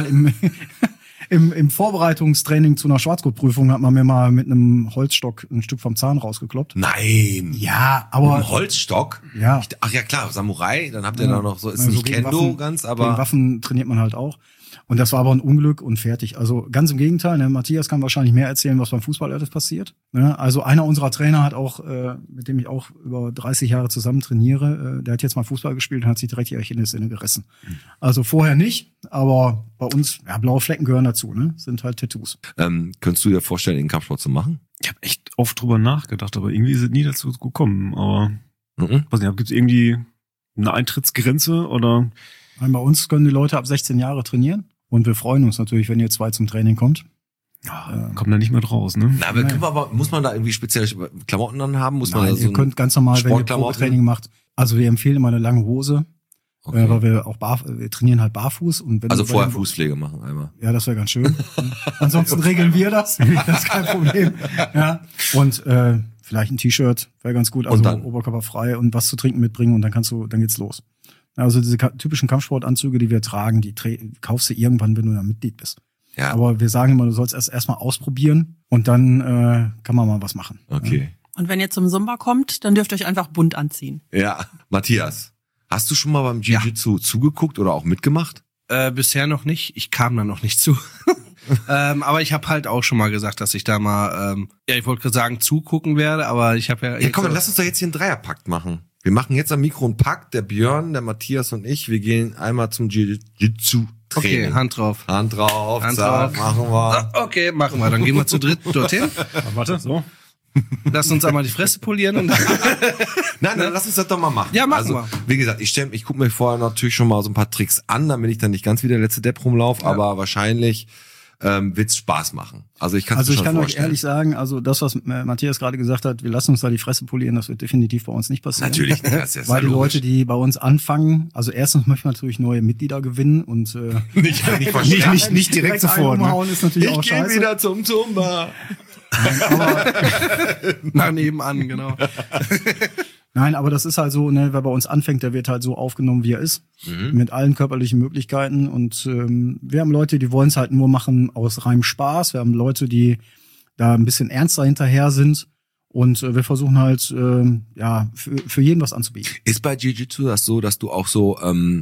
im Vorbereitungstraining zu einer Schwarzgurtprüfung hat man mir mal mit einem Holzstock ein Stück vom Zahn rausgekloppt. Nein! Ja, Mit aber einem Holzstock? ja. Ach ja, klar, Samurai, dann habt ihr da noch so, ist Also nicht gegen Kendo Waffen, ganz, gegen aber... Waffen trainiert man halt auch. Und das war aber ein Unglück und fertig. Also ganz im Gegenteil, ne? Matthias kann wahrscheinlich mehr erzählen, was beim Fußball alles passiert. Ne? Also einer unserer Trainer hat auch, mit dem ich auch über 30 Jahre zusammen trainiere, der hat jetzt mal Fußball gespielt und hat sich direkt die Achillessehne gerissen. Also vorher nicht, aber bei uns, ja, blaue Flecken gehören dazu, ne? Sind halt Tattoos. Könntest du dir vorstellen, den Kampfsport zu machen? Ich habe echt oft drüber nachgedacht, aber irgendwie ist es nie dazu gekommen. Aber Mhm. weiß nicht, gibt es irgendwie eine Eintrittsgrenze oder? Bei uns können die Leute ab 16 Jahre trainieren. Und wir freuen uns natürlich, wenn ihr 2 zum Training kommt. Ja, kommt da nicht mehr draus, ne? Na, aber muss man da irgendwie spezielle Klamotten dann haben? Muss man Nein, da so ihr könnt ganz normal, wenn ihr Sportklamotten? Probetraining macht. Also wir empfehlen immer eine lange Hose, Okay. weil wir auch wir trainieren halt barfuß. Und wenn Also du bei vorher dem- Fußpflege machen einmal. Ja, das wäre ganz schön. Ansonsten regeln wir das. Das ist kein Problem. Ja. Und vielleicht ein T-Shirt wäre ganz gut. Also Und dann? oberkörperfrei und was zu trinken mitbringen und dann geht's los. Also diese typischen Kampfsportanzüge, die wir tragen, die kaufst du irgendwann, wenn du da Mitglied bist. Ja. Aber wir sagen immer, du sollst erstmal ausprobieren und dann kann man mal was machen. Okay. Und wenn ihr zum Zumba kommt, dann dürft ihr euch einfach bunt anziehen. Ja. Matthias, hast du schon mal beim Jiu-Jitsu zugeguckt oder auch mitgemacht? Bisher noch nicht. Ich kam da noch nicht zu. Aber ich habe halt auch schon mal gesagt, dass ich da mal, ich wollte gerade sagen, zugucken werde, aber ich habe ja... Ja, komm, dann lass uns doch jetzt hier einen Dreierpakt machen. Wir machen jetzt am Mikro einen Pakt, der Björn, der Matthias und ich. Wir gehen einmal zum Jiu-Jitsu-Training. Okay, Hand drauf. Hand drauf, Hand zack, drauf. machen wir. Okay, machen wir. Dann gehen wir zu dritt dorthin. Warte, so. Lass uns einmal die Fresse polieren. Und Nein, dann lass uns das doch mal machen. Ja, machen wir. Wie gesagt, ich gucke mir vorher natürlich schon mal so ein paar Tricks an, damit ich dann nicht ganz wie der letzte Depp rumlaufe, aber wahrscheinlich wird's Spaß machen. Also ich kann Also ich schon kann euch vorstellen. ehrlich sagen, also das, was Matthias gerade gesagt hat, wir lassen uns da die Fresse polieren, das wird definitiv bei uns nicht passieren. Natürlich, das ist Weil die logisch. Leute, die bei uns anfangen, also erstens möchten wir natürlich neue Mitglieder gewinnen und nicht direkt sofort. Ne? Ist natürlich auch Ich gehe scheiße. wieder zum Zumba. nach nebenan, genau. Nein, aber das ist halt so, ne, wer bei uns anfängt, der wird halt so aufgenommen, wie er ist, mit allen körperlichen Möglichkeiten. Und wir haben Leute, die wollen es halt nur machen aus reinem Spaß. Wir haben Leute, die da ein bisschen ernster hinterher sind. Und wir versuchen halt, für jeden was anzubieten. Ist bei Jiu-Jitsu das so, dass du auch so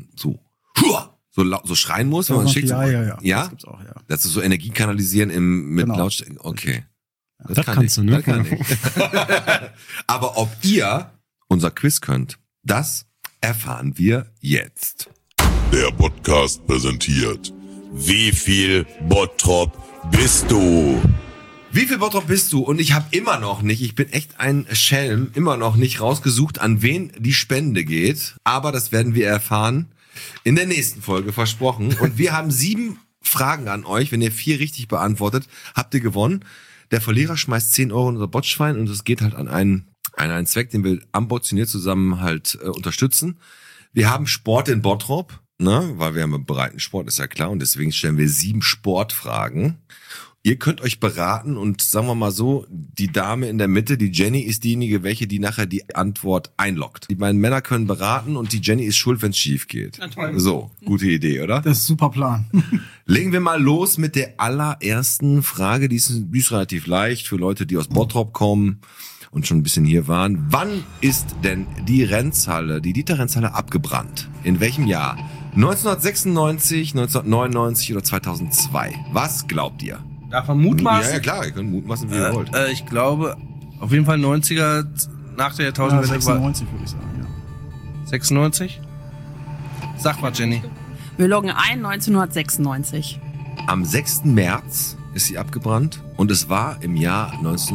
schreien musst, wenn man schickt? Ja. Ja? Das gibt's auch, ja. Das ist so Energie kanalisieren mit Genau. Lautstärke. Okay. Das kannst du, ne? Das kann ich. Aber ob ihr unser Quiz könnt, das erfahren wir jetzt. Der Podcast präsentiert. Wie viel Bottrop bist du? Wie viel Bottrop bist du? Und ich habe immer noch nicht, ich bin echt ein Schelm, immer noch nicht rausgesucht, an wen die Spende geht. Aber das werden wir erfahren in der nächsten Folge, versprochen. Und wir haben 7 Fragen an euch. Wenn ihr 4 richtig beantwortet, habt ihr gewonnen. Der Verlierer schmeißt 10 Euro in unser Botschwein und es geht halt an einen Zweck, den wir ambitioniert zusammen halt unterstützen. Wir haben Sport in Bottrop, ne, weil wir haben einen Breitensport, ist ja klar, und deswegen stellen wir 7 Sportfragen. Ihr könnt euch beraten und sagen wir mal so, die Dame in der Mitte, die Jenny, ist diejenige, welche die nachher die Antwort einloggt. Die beiden Männer können beraten und die Jenny ist schuld, wenn es schief geht. So, gute Idee, oder? Das ist ein super Plan. Legen wir mal los mit der allerersten Frage. Die ist relativ leicht für Leute, die aus Bottrop kommen und schon ein bisschen hier waren. Wann ist denn die Dieter-Renz-Halle abgebrannt? In welchem Jahr? 1996, 1999 oder 2002? Was glaubt ihr? Darf man mutmaßen? Ja, klar, ihr könnt mutmaßen, wie ihr wollt. Ich glaube, auf jeden Fall 90er nach der Jahrtausendwende. 96 würde ich sagen, ja. 96? Sag mal, Jenny. Wir loggen ein 1996. Am 6. März ist sie abgebrannt und es war im Jahr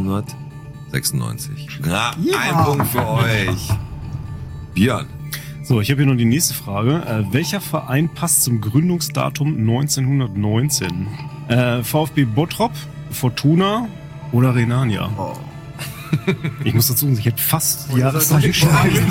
1996. Ja, ein Punkt für euch. Björn. So, ich habe hier noch die nächste Frage. Welcher Verein passt zum Gründungsdatum 1919? VfB Bottrop, Fortuna oder Rhenania? Oh. Ich muss dazu sagen, ich hätte fast die Jahreszeit geschlagen.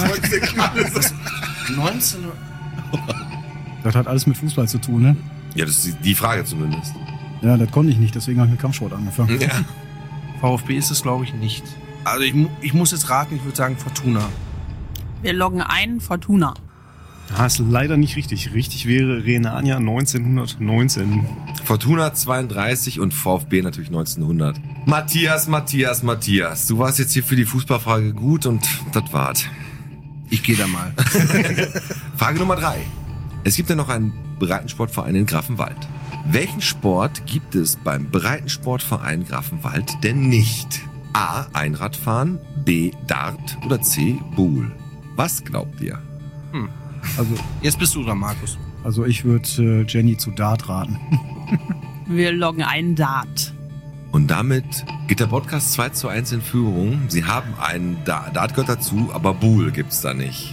19? Das hat alles mit Fußball zu tun, ne? Ja, das ist die Frage zumindest. Ja, das konnte ich nicht, deswegen habe ich mit Kampfsport angefangen. Ja. VfB ist es, glaube ich, nicht. Also ich muss jetzt raten, ich würde sagen Fortuna. Wir loggen ein Fortuna. Ist leider nicht richtig. Richtig wäre Rhenania 1919. Fortuna 32 und VfB natürlich 1900. Matthias. Du warst jetzt hier für die Fußballfrage gut und das war's. Ich gehe da mal. Frage Nummer 3. Es gibt ja noch einen Breitensportverein in Grafenwald. Welchen Sport gibt es beim Breitensportverein Grafenwald denn nicht? A. Einradfahren, B. Dart oder C. Boule? Was glaubt ihr? Also, Jetzt bist du dran, Markus. also ich würde Jenny zu Dart raten. Wir loggen ein Dart. Und damit geht der Podcast 2:1 in Führung. Sie haben einen Dart gehört dazu, aber Boule gibt's da nicht.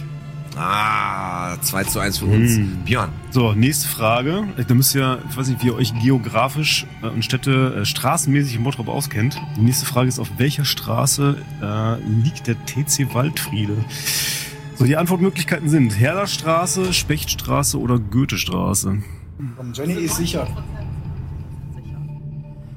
2:1 für uns. Björn. So, nächste Frage. Da müsst ihr, ich weiß nicht, wie ihr euch geografisch und straßenmäßig in Bottrop auskennt. Die nächste Frage ist, auf welcher Straße liegt der TC Waldfriede? So, die Antwortmöglichkeiten sind Herderstraße, Spechtstraße oder Goethestraße. Jenny ist sicher.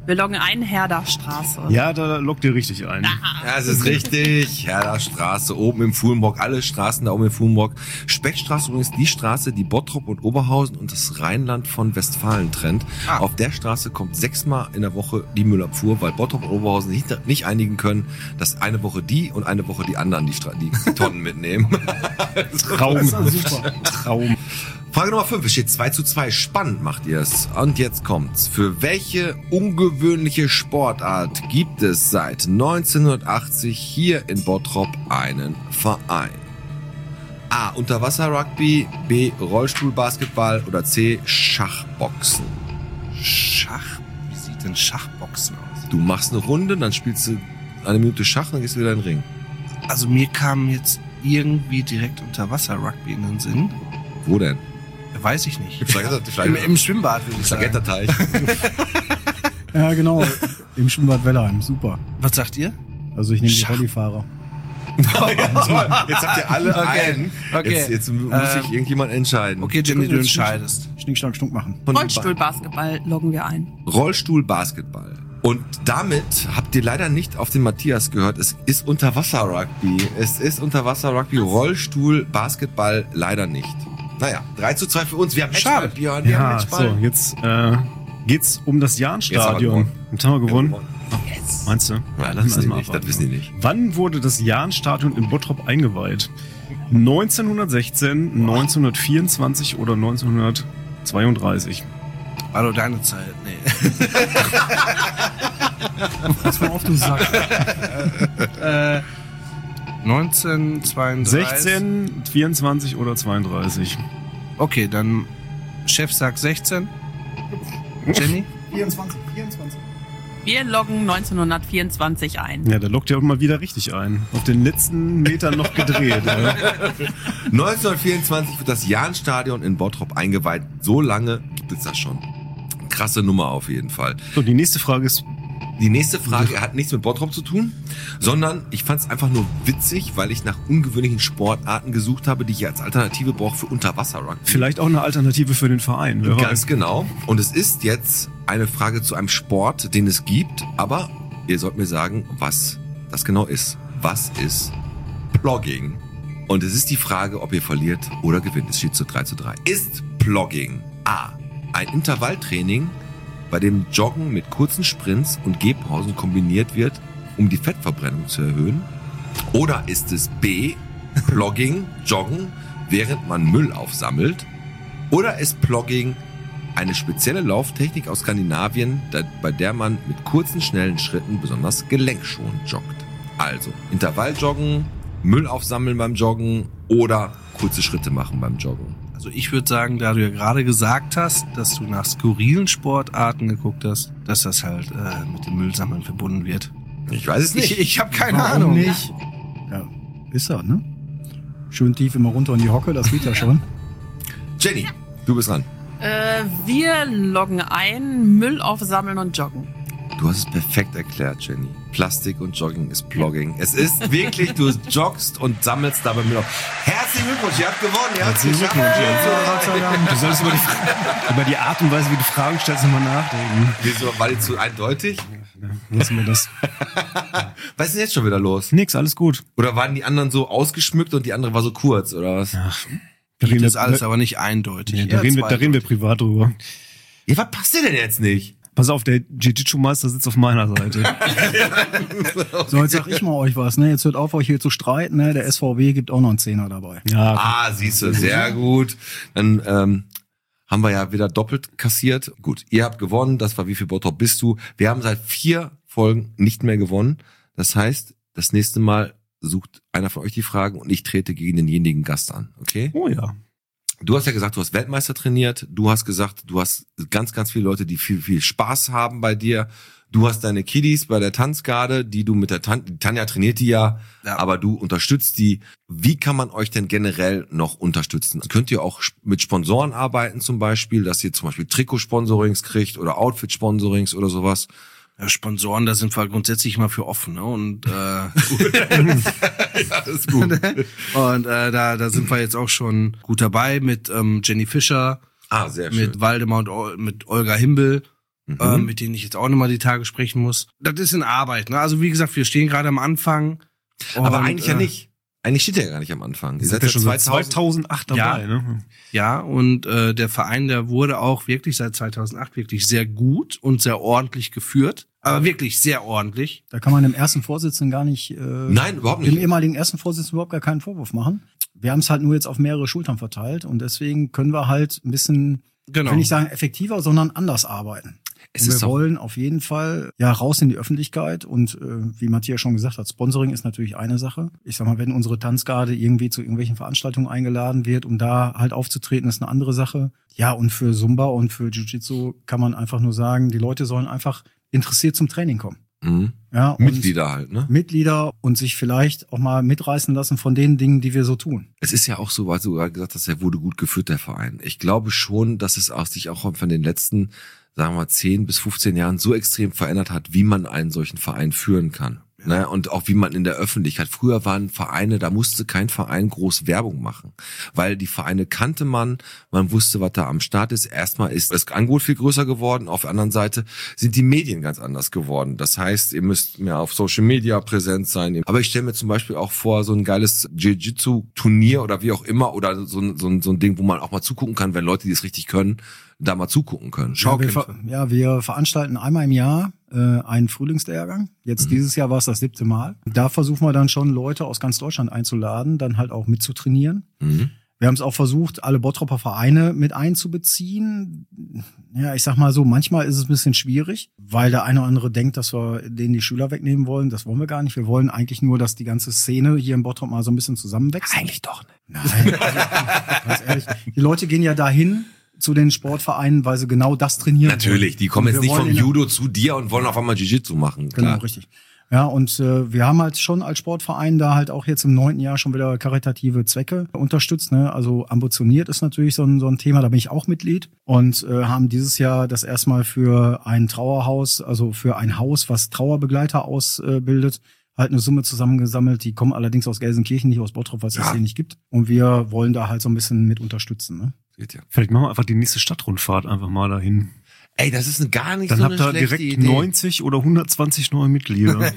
Wir loggen ein, Herderstraße. Ja, da lockt ihr richtig ein. Ja, es ist richtig. Herderstraße, oben im Fuhlenbrock, alle Straßen da oben im Fuhlenbrock. Speckstraße übrigens die Straße, die Bottrop und Oberhausen und das Rheinland von Westfalen trennt. Auf der Straße kommt 6-mal in der Woche die Müllabfuhr, weil Bottrop und Oberhausen nicht einigen können, dass eine Woche die und eine Woche die anderen die Tonnen mitnehmen. Traum. Super. Traum. Frage Nummer 5, es steht 2:2. Spannend macht ihr es. Und jetzt kommt's. Für welche ungewöhnliche Sportart gibt es seit 1980 hier in Bottrop einen Verein? A. Unterwasser-Rugby, B. Rollstuhlbasketball oder C. Schachboxen. Schach? Wie sieht denn Schachboxen aus? Du machst eine Runde, dann spielst du eine Minute Schach und dann gehst du wieder in den Ring. Also mir kam jetzt irgendwie direkt Unterwasser-Rugby in den Sinn. Wo denn? Weiß ich nicht. Im Schwimmbad, würde ich sagen. Schlagetterteich. Ja, genau. Im Schwimmbad Wellheim. Super. Was sagt ihr? Also ich nehme die Schach. Rollifahrer. Jetzt habt ihr alle einen. Okay. Jetzt muss sich irgendjemand entscheiden. Okay, Jenny, du entscheidest. Schnick, schnack, schnuck machen. Rollstuhlbasketball loggen wir ein. Rollstuhlbasketball. Und damit habt ihr leider nicht auf den Matthias gehört. Es ist Unterwasser-Rugby. Es ist Unterwasser-Rugby. Rollstuhl-Basketball leider nicht. Naja, 3:2 für uns. Wir haben Matchball, Björn. Wir haben Ja, Matchball. so, jetzt geht's um das Jetzt haben Jahnstadion. Jetzt haben wir gewonnen. Yes. Meinst du? Ja, lass das uns wissen die mal nicht. abwarten. Das wissen die nicht. Wann wurde das Jahnstadion in Bottrop eingeweiht? 1916, 1924 oder 1932? War doch deine Zeit. Nee. Pass mal auf, du Sack. 1932. 16, 24 oder 32? Okay, dann Chef sagt 16. Jenny? 24. Wir loggen 1924 ein. Ja, da lockt ihr auch mal wieder richtig ein. Auf den letzten Metern noch gedreht. Ja. 1924 wird das Jahnstadion in Bottrop eingeweiht. So lange gibt es das schon. Krasse Nummer auf jeden Fall. So, die nächste Frage ist, Die nächste Frage hat nichts mit Bottrop zu tun, sondern ich fand es einfach nur witzig, weil ich nach ungewöhnlichen Sportarten gesucht habe, die ich als Alternative brauche für Unterwasser-Rugby. vielleicht auch eine Alternative für den Verein. Wer Ganz weiß. genau. Und es ist jetzt eine Frage zu einem Sport, den es gibt, aber ihr sollt mir sagen, was das genau ist. Was ist Plogging? Und es ist die Frage, ob ihr verliert oder gewinnt. Es steht zu 3:3. Ist Plogging A. ein Intervalltraining, bei dem Joggen mit kurzen Sprints und Gehpausen kombiniert wird, um die Fettverbrennung zu erhöhen? Oder ist es B. Plogging, Joggen, während man Müll aufsammelt? Oder ist Plogging eine spezielle Lauftechnik aus Skandinavien, bei der man mit kurzen, schnellen Schritten besonders gelenkschonend joggt? Also Intervalljoggen, Müll aufsammeln beim Joggen oder kurze Schritte machen beim Joggen. Also ich würde sagen, da du ja gerade gesagt hast, dass du nach skurrilen Sportarten geguckt hast, dass das halt mit dem Müllsammeln verbunden wird. Ich weiß es nicht. Ich habe keine Warum Ahnung. nicht? Ja, ist er, ne? Schön tief immer runter in die Hocke, das geht ja schon. Jenny, du bist dran. Wir loggen ein, Müll aufsammeln und joggen. Du hast es perfekt erklärt, Jenny. Plastik und Jogging ist Plogging. Es ist wirklich, du joggst und sammelst dabei Müll auf. Herzlichen Glückwunsch, ihr habt gewonnen. Ihr habt's Herzlichen geschafft. Glückwunsch, Du solltest über die Art und Weise, wie du Fragen stellst, nochmal nachdenken. Wieso, war die zu eindeutig? Lassen wir das. Was ist denn jetzt schon wieder los? Nix, alles gut. Oder waren die anderen so ausgeschmückt und die andere war so kurz, oder was? Da Das reden ist wir, alles aber nicht eindeutig. nee, da reden wir privat drüber. Ja, was passt dir denn jetzt nicht? Pass auf, der Jiu-Jitsu-Meister sitzt auf meiner Seite. So, jetzt sag ich mal euch was, ne? Jetzt hört auf, euch hier zu streiten, ne? Der SVW gibt auch noch einen Zehner dabei. Ja, Ah, siehst du, sehr gut. Dann haben wir ja wieder doppelt kassiert. Gut, ihr habt gewonnen. Das war wie viel Bottrop bist du? Wir haben seit 4 Folgen nicht mehr gewonnen. Das heißt, das nächste Mal sucht einer von euch die Fragen und ich trete gegen denjenigen Gast an. Okay? oh ja. Du hast ja gesagt, du hast Weltmeister trainiert. Du hast gesagt, du hast ganz, ganz viele Leute, die viel, viel Spaß haben bei dir. Du hast deine Kiddies bei der Tanzgarde, die du mit der Tanja trainiert die ja, aber du unterstützt die. Wie kann man euch denn generell noch unterstützen? Könnt ihr auch mit Sponsoren arbeiten zum Beispiel, dass ihr zum Beispiel Trikotsponsorings kriegt oder Outfit-Sponsorings oder sowas? Ja, Sponsoren, da sind wir grundsätzlich mal für offen, ne? Und Ja, das ist gut. und da sind wir jetzt auch schon gut dabei mit Jenny Fischer, Ah, sehr schön. mit Waldemar und mit Olga Himbel. mit denen ich jetzt auch nochmal die Tage sprechen muss. Das ist in Arbeit, ne? Also wie gesagt, wir stehen gerade am Anfang. Aber eigentlich ja nicht. Eigentlich steht er gar nicht am Anfang. Ihr seid ja schon seit 2008 dabei, ne? Ja, und der Verein, der wurde auch wirklich seit 2008 wirklich sehr gut und sehr ordentlich geführt. Aber wirklich sehr ordentlich. Da kann man dem ersten Vorsitzenden gar nicht, Nein, überhaupt nicht. Dem ehemaligen ersten Vorsitzenden überhaupt gar keinen Vorwurf machen. Wir haben es halt nur jetzt auf mehrere Schultern verteilt und deswegen können wir halt ein bisschen, ich will nicht sagen effektiver, sondern anders arbeiten. Und wir wollen auf jeden Fall raus in die Öffentlichkeit und wie Matthias schon gesagt hat, Sponsoring ist natürlich eine Sache. Ich sag mal, wenn unsere Tanzgarde irgendwie zu irgendwelchen Veranstaltungen eingeladen wird, um da halt aufzutreten, ist eine andere Sache. Ja, und für Zumba und für Jiu-Jitsu kann man einfach nur sagen, die Leute sollen einfach interessiert zum Training kommen. Mhm. Ja, und Mitglieder halt, ne? Mitglieder und sich vielleicht auch mal mitreißen lassen von den Dingen, die wir so tun. Es ist ja auch so, weil du gerade gesagt hast, er wurde gut geführt, der Verein. Ich glaube schon, dass es sich auch von den letzten, sagen wir mal, 10 bis 15 Jahren so extrem verändert hat, wie man einen solchen Verein führen kann. Ja. Ne? Und auch wie man in der Öffentlichkeit. Früher waren Vereine, da musste kein Verein groß Werbung machen. Weil die Vereine kannte man wusste, was da am Start ist. Erstmal ist das Angebot viel größer geworden. Auf der anderen Seite sind die Medien ganz anders geworden. Das heißt, ihr müsst mehr auf Social Media präsent sein. Aber ich stelle mir zum Beispiel auch vor, so ein geiles Jiu-Jitsu-Turnier oder wie auch immer oder so ein Ding, wo man auch mal zugucken kann, wenn Leute, die es richtig können, da mal zugucken können. Schaukämpfe. Wir veranstalten einmal im Jahr einen Frühlingslehrgang. Jetzt dieses Jahr war es das 7. Mal. Da versuchen wir dann schon Leute aus ganz Deutschland einzuladen, dann halt auch mitzutrainieren. Mhm. Wir haben es auch versucht, alle Bottropper Vereine mit einzubeziehen. Ja, ich sag mal so, manchmal ist es ein bisschen schwierig, weil der eine oder andere denkt, dass wir denen die Schüler wegnehmen wollen. Das wollen wir gar nicht. Wir wollen eigentlich nur, dass die ganze Szene hier in Bottrop mal so ein bisschen zusammenwächst. Eigentlich doch nicht. Nein, ganz ehrlich. Die Leute gehen ja dahin zu den Sportvereinen, weil sie genau das trainieren. Natürlich, die kommen jetzt nicht vom Judo zu dir und wollen auf einmal Jiu-Jitsu machen. Klar. Genau, richtig. Ja, und wir haben halt schon als Sportverein da halt auch jetzt im 9. Jahr schon wieder karitative Zwecke unterstützt. Ne? Also ambitioniert ist natürlich so ein Thema, da bin ich auch Mitglied. Und haben dieses Jahr das erstmal für ein Trauerhaus, also für ein Haus, was Trauerbegleiter ausbildet, halt eine Summe zusammengesammelt. Die kommen allerdings aus Gelsenkirchen, nicht aus Bottrop, was es hier nicht gibt. Und wir wollen da halt so ein bisschen mit unterstützen. Ne? Ja. Vielleicht machen wir einfach die nächste Stadtrundfahrt einfach mal dahin. Ey, das ist gar nicht dann so eine schlechte Idee. Dann habt ihr direkt 90 oder 120 neue Mitglieder.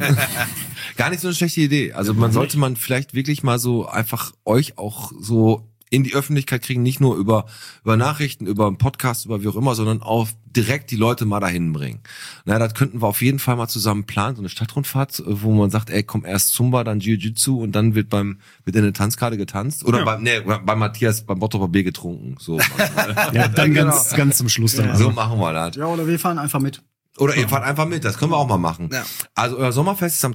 Gar nicht so eine schlechte Idee. Also sollte vielleicht wirklich mal so einfach euch auch so in die Öffentlichkeit kriegen, nicht nur über Nachrichten, über einen Podcast, über wie auch immer, sondern auch direkt die Leute mal dahin bringen. Na, das könnten wir auf jeden Fall mal zusammen planen, so eine Stadtrundfahrt, wo man sagt, ey, komm erst Zumba, dann Jiu-Jitsu und dann wird in der Tanzkarte getanzt oder bei Matthias beim Bottroper Bier getrunken. So. Ja, dann ganz zum Schluss dann. So machen wir das. Ja, oder wir fahren einfach mit. Oder ihr fahrt einfach mit, das können wir auch mal machen. Ja. Also euer Sommerfest ist am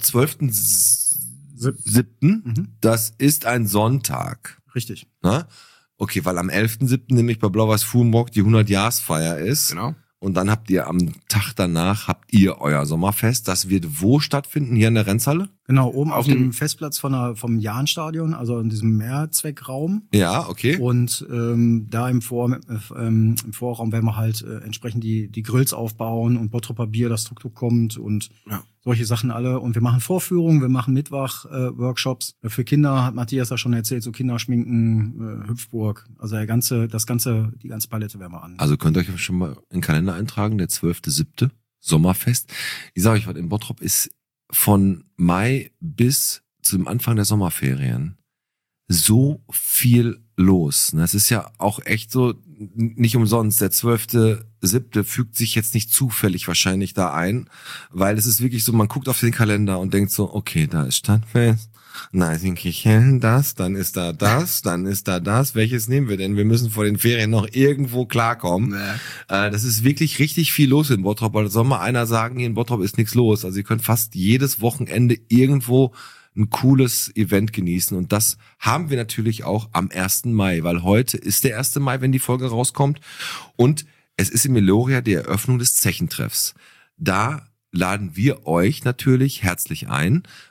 12.7. Das ist ein Sonntag. Richtig. Na? Okay, weil am 11.7. nämlich bei Blau-Weiß-Fulenburg die 100-Jahresfeier ist. Genau. Und dann habt ihr am Tag danach euer Sommerfest. Das wird wo stattfinden? Hier in der Renzhalle? Genau, oben auf dem Festplatz vom Jahnstadion, also in diesem Mehrzweckraum. Ja, okay. Und da im Vorraum werden wir halt entsprechend die Grills aufbauen und Bottroper Bier, das Tuk-Tuk kommt und solche Sachen alle. Und wir machen Vorführungen, wir machen Mittwoch-Workshops. Für Kinder hat Matthias ja schon erzählt, so Kinderschminken, Hüpfburg. Also die ganze Palette werden wir an. Also könnt ihr euch schon mal in den Kalender eintragen, der 12.7. Sommerfest. Ich sage euch was, in Bottrop ist von Mai bis zum Anfang der Sommerferien so viel los. Das ist ja auch echt so, nicht umsonst, der 12.7. fügt sich jetzt nicht zufällig wahrscheinlich da ein, weil es ist wirklich so, man guckt auf den Kalender und denkt so, okay, da ist Stadtfest, Neißenkirchen, dann ist da das, dann ist da das. Welches nehmen wir denn? Wir müssen vor den Ferien noch irgendwo klarkommen. Das ist wirklich richtig viel los in Bottrop. Weil soll mal einer sagen, hier in Bottrop ist nichts los. Also ihr könnt fast jedes Wochenende irgendwo ein cooles Event genießen. Und das haben wir natürlich auch am 1. Mai, weil heute ist der 1. Mai, wenn die Folge rauskommt. Und es ist in Meloria die Eröffnung des Zechentreffs. Da laden wir euch natürlich herzlich ein,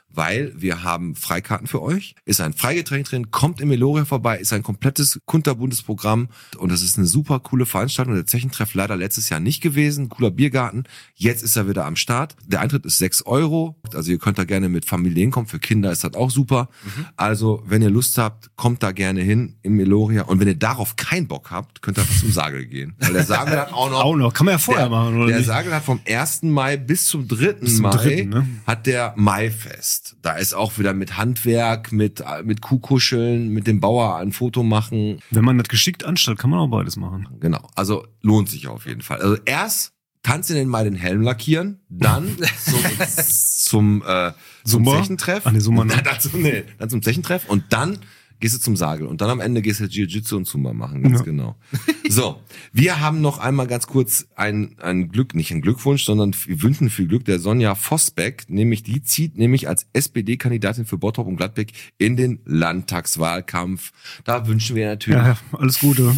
weil wir haben Freikarten für euch. Ist ein Freigetränk drin, kommt im Meloria vorbei, ist ein komplettes kunterbuntes Programm und das ist eine super coole Veranstaltung. Der Zechentreff leider letztes Jahr nicht gewesen, cooler Biergarten. Jetzt ist er wieder am Start. Der Eintritt ist 6 €, also ihr könnt da gerne mit Familie hinkommen. Für Kinder ist das auch super. Also wenn ihr Lust habt, kommt da gerne hin im Meloria und wenn ihr darauf keinen Bock habt, könnt ihr einfach zum Sagel gehen. Weil der Sagel hat auch noch, kann man ja vorher machen, oder der nicht? Sagel hat vom 1. Mai bis zum 3. Mai ne? hat der Maifest. Da ist auch wieder mit Handwerk, mit Kuhkuscheln, mit dem Bauer ein Foto machen. Wenn man das geschickt anstellt, kann man auch beides machen. Genau, also lohnt sich auf jeden Fall. Also erst kannst du denn mal den Helm lackieren, dann zum Zechentreff. Ach nee, Summa, ne? Dann zum Zechentreff und dann gehst du zum Sagel und dann am Ende gehst du Jiu-Jitsu und Zumba machen, ganz genau. So, wir haben noch einmal ganz kurz nicht ein Glückwunsch, sondern wir wünschen viel Glück der Sonja Vosbeck, die zieht nämlich als SPD-Kandidatin für Bottrop und Gladbeck in den Landtagswahlkampf. Da wünschen wir natürlich... Ja, alles Gute.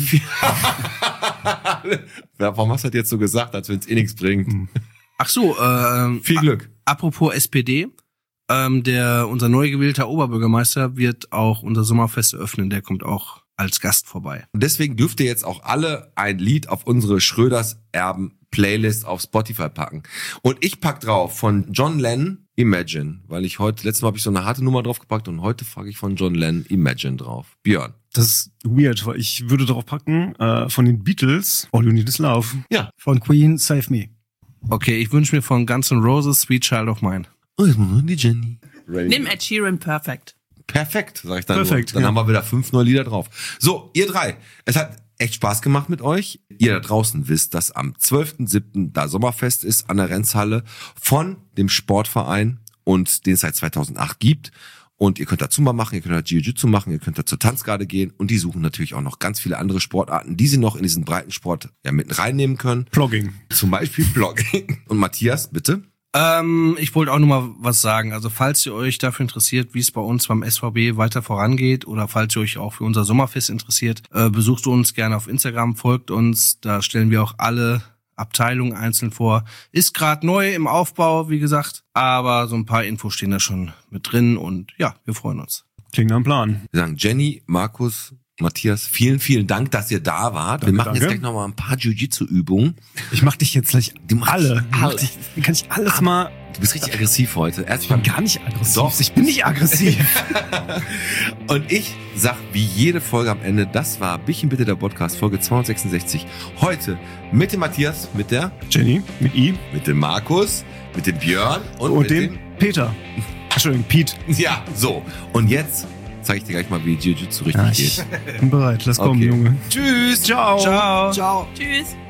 Warum hast du das jetzt so gesagt, als wenn es nichts bringt? Ach so, viel Glück. Apropos SPD, unser neu gewählter Oberbürgermeister wird auch unser Sommerfest eröffnen. Der kommt auch als Gast vorbei. Und deswegen dürft ihr jetzt auch alle ein Lied auf unsere Schröders Erben Playlist auf Spotify packen. Und ich pack drauf von John Lennon Imagine, weil letztes Mal habe ich so eine harte Nummer draufgepackt und heute frage ich von John Lennon Imagine drauf. Björn. Das ist weird, weil ich würde drauf packen von den Beatles All You Need Is Love. Ja. Von Queen Save Me. Okay, ich wünsche mir von Guns N' Roses Sweet Child of Mine. Die Jenny. Nimm Ed Sheeran Perfect. Perfekt, sag ich dann. Perfekt, Dann ja. haben wir wieder 5 neue Lieder drauf. So, ihr 3. Es hat echt Spaß gemacht mit euch. Ihr da draußen wisst, dass am 12.07. da Sommerfest ist an der Renzhalle von dem Sportverein und den es seit 2008 gibt. Und ihr könnt da Zumba machen, ihr könnt da Jiu-Jitsu machen, ihr könnt da zur Tanzgarde gehen und die suchen natürlich auch noch ganz viele andere Sportarten, die sie noch in diesen Breitensport mitten reinnehmen können. Plogging. Zum Beispiel Plogging. Und Matthias, bitte. Ich wollte auch noch mal was sagen. Also falls ihr euch dafür interessiert, wie es bei uns beim SVB weiter vorangeht oder falls ihr euch auch für unser Sommerfest interessiert, besucht uns gerne auf Instagram, folgt uns. Da stellen wir auch alle Abteilungen einzeln vor. Ist gerade neu im Aufbau, wie gesagt, aber so ein paar Infos stehen da schon mit drin und ja, wir freuen uns. Klingt nach einem Plan. Wir sagen Jenny, Markus, Matthias, vielen, vielen Dank, dass ihr da wart. Wir machen jetzt gleich noch mal ein paar Jiu-Jitsu-Übungen. Ich mach dich jetzt gleich alle. Kann ich alles mal... Du bist richtig aggressiv heute. Ich bin gar nicht aggressiv. Doch. Ich bin nicht aggressiv. Und ich sag wie jede Folge am Ende, das war Bichin bitte der Podcast, Folge 266. Heute mit dem Matthias, mit der Jenny, mit I, mit dem Markus, mit dem Björn und mit dem Peter. Entschuldigung, Pete. Ja, so. Und jetzt zeige ich dir gleich mal, wie Jiu-Jitsu richtig geht. Ich bin bereit. Lass kommen, Okay. Junge. Tschüss. Ciao. Ciao. Ciao. Tschüss.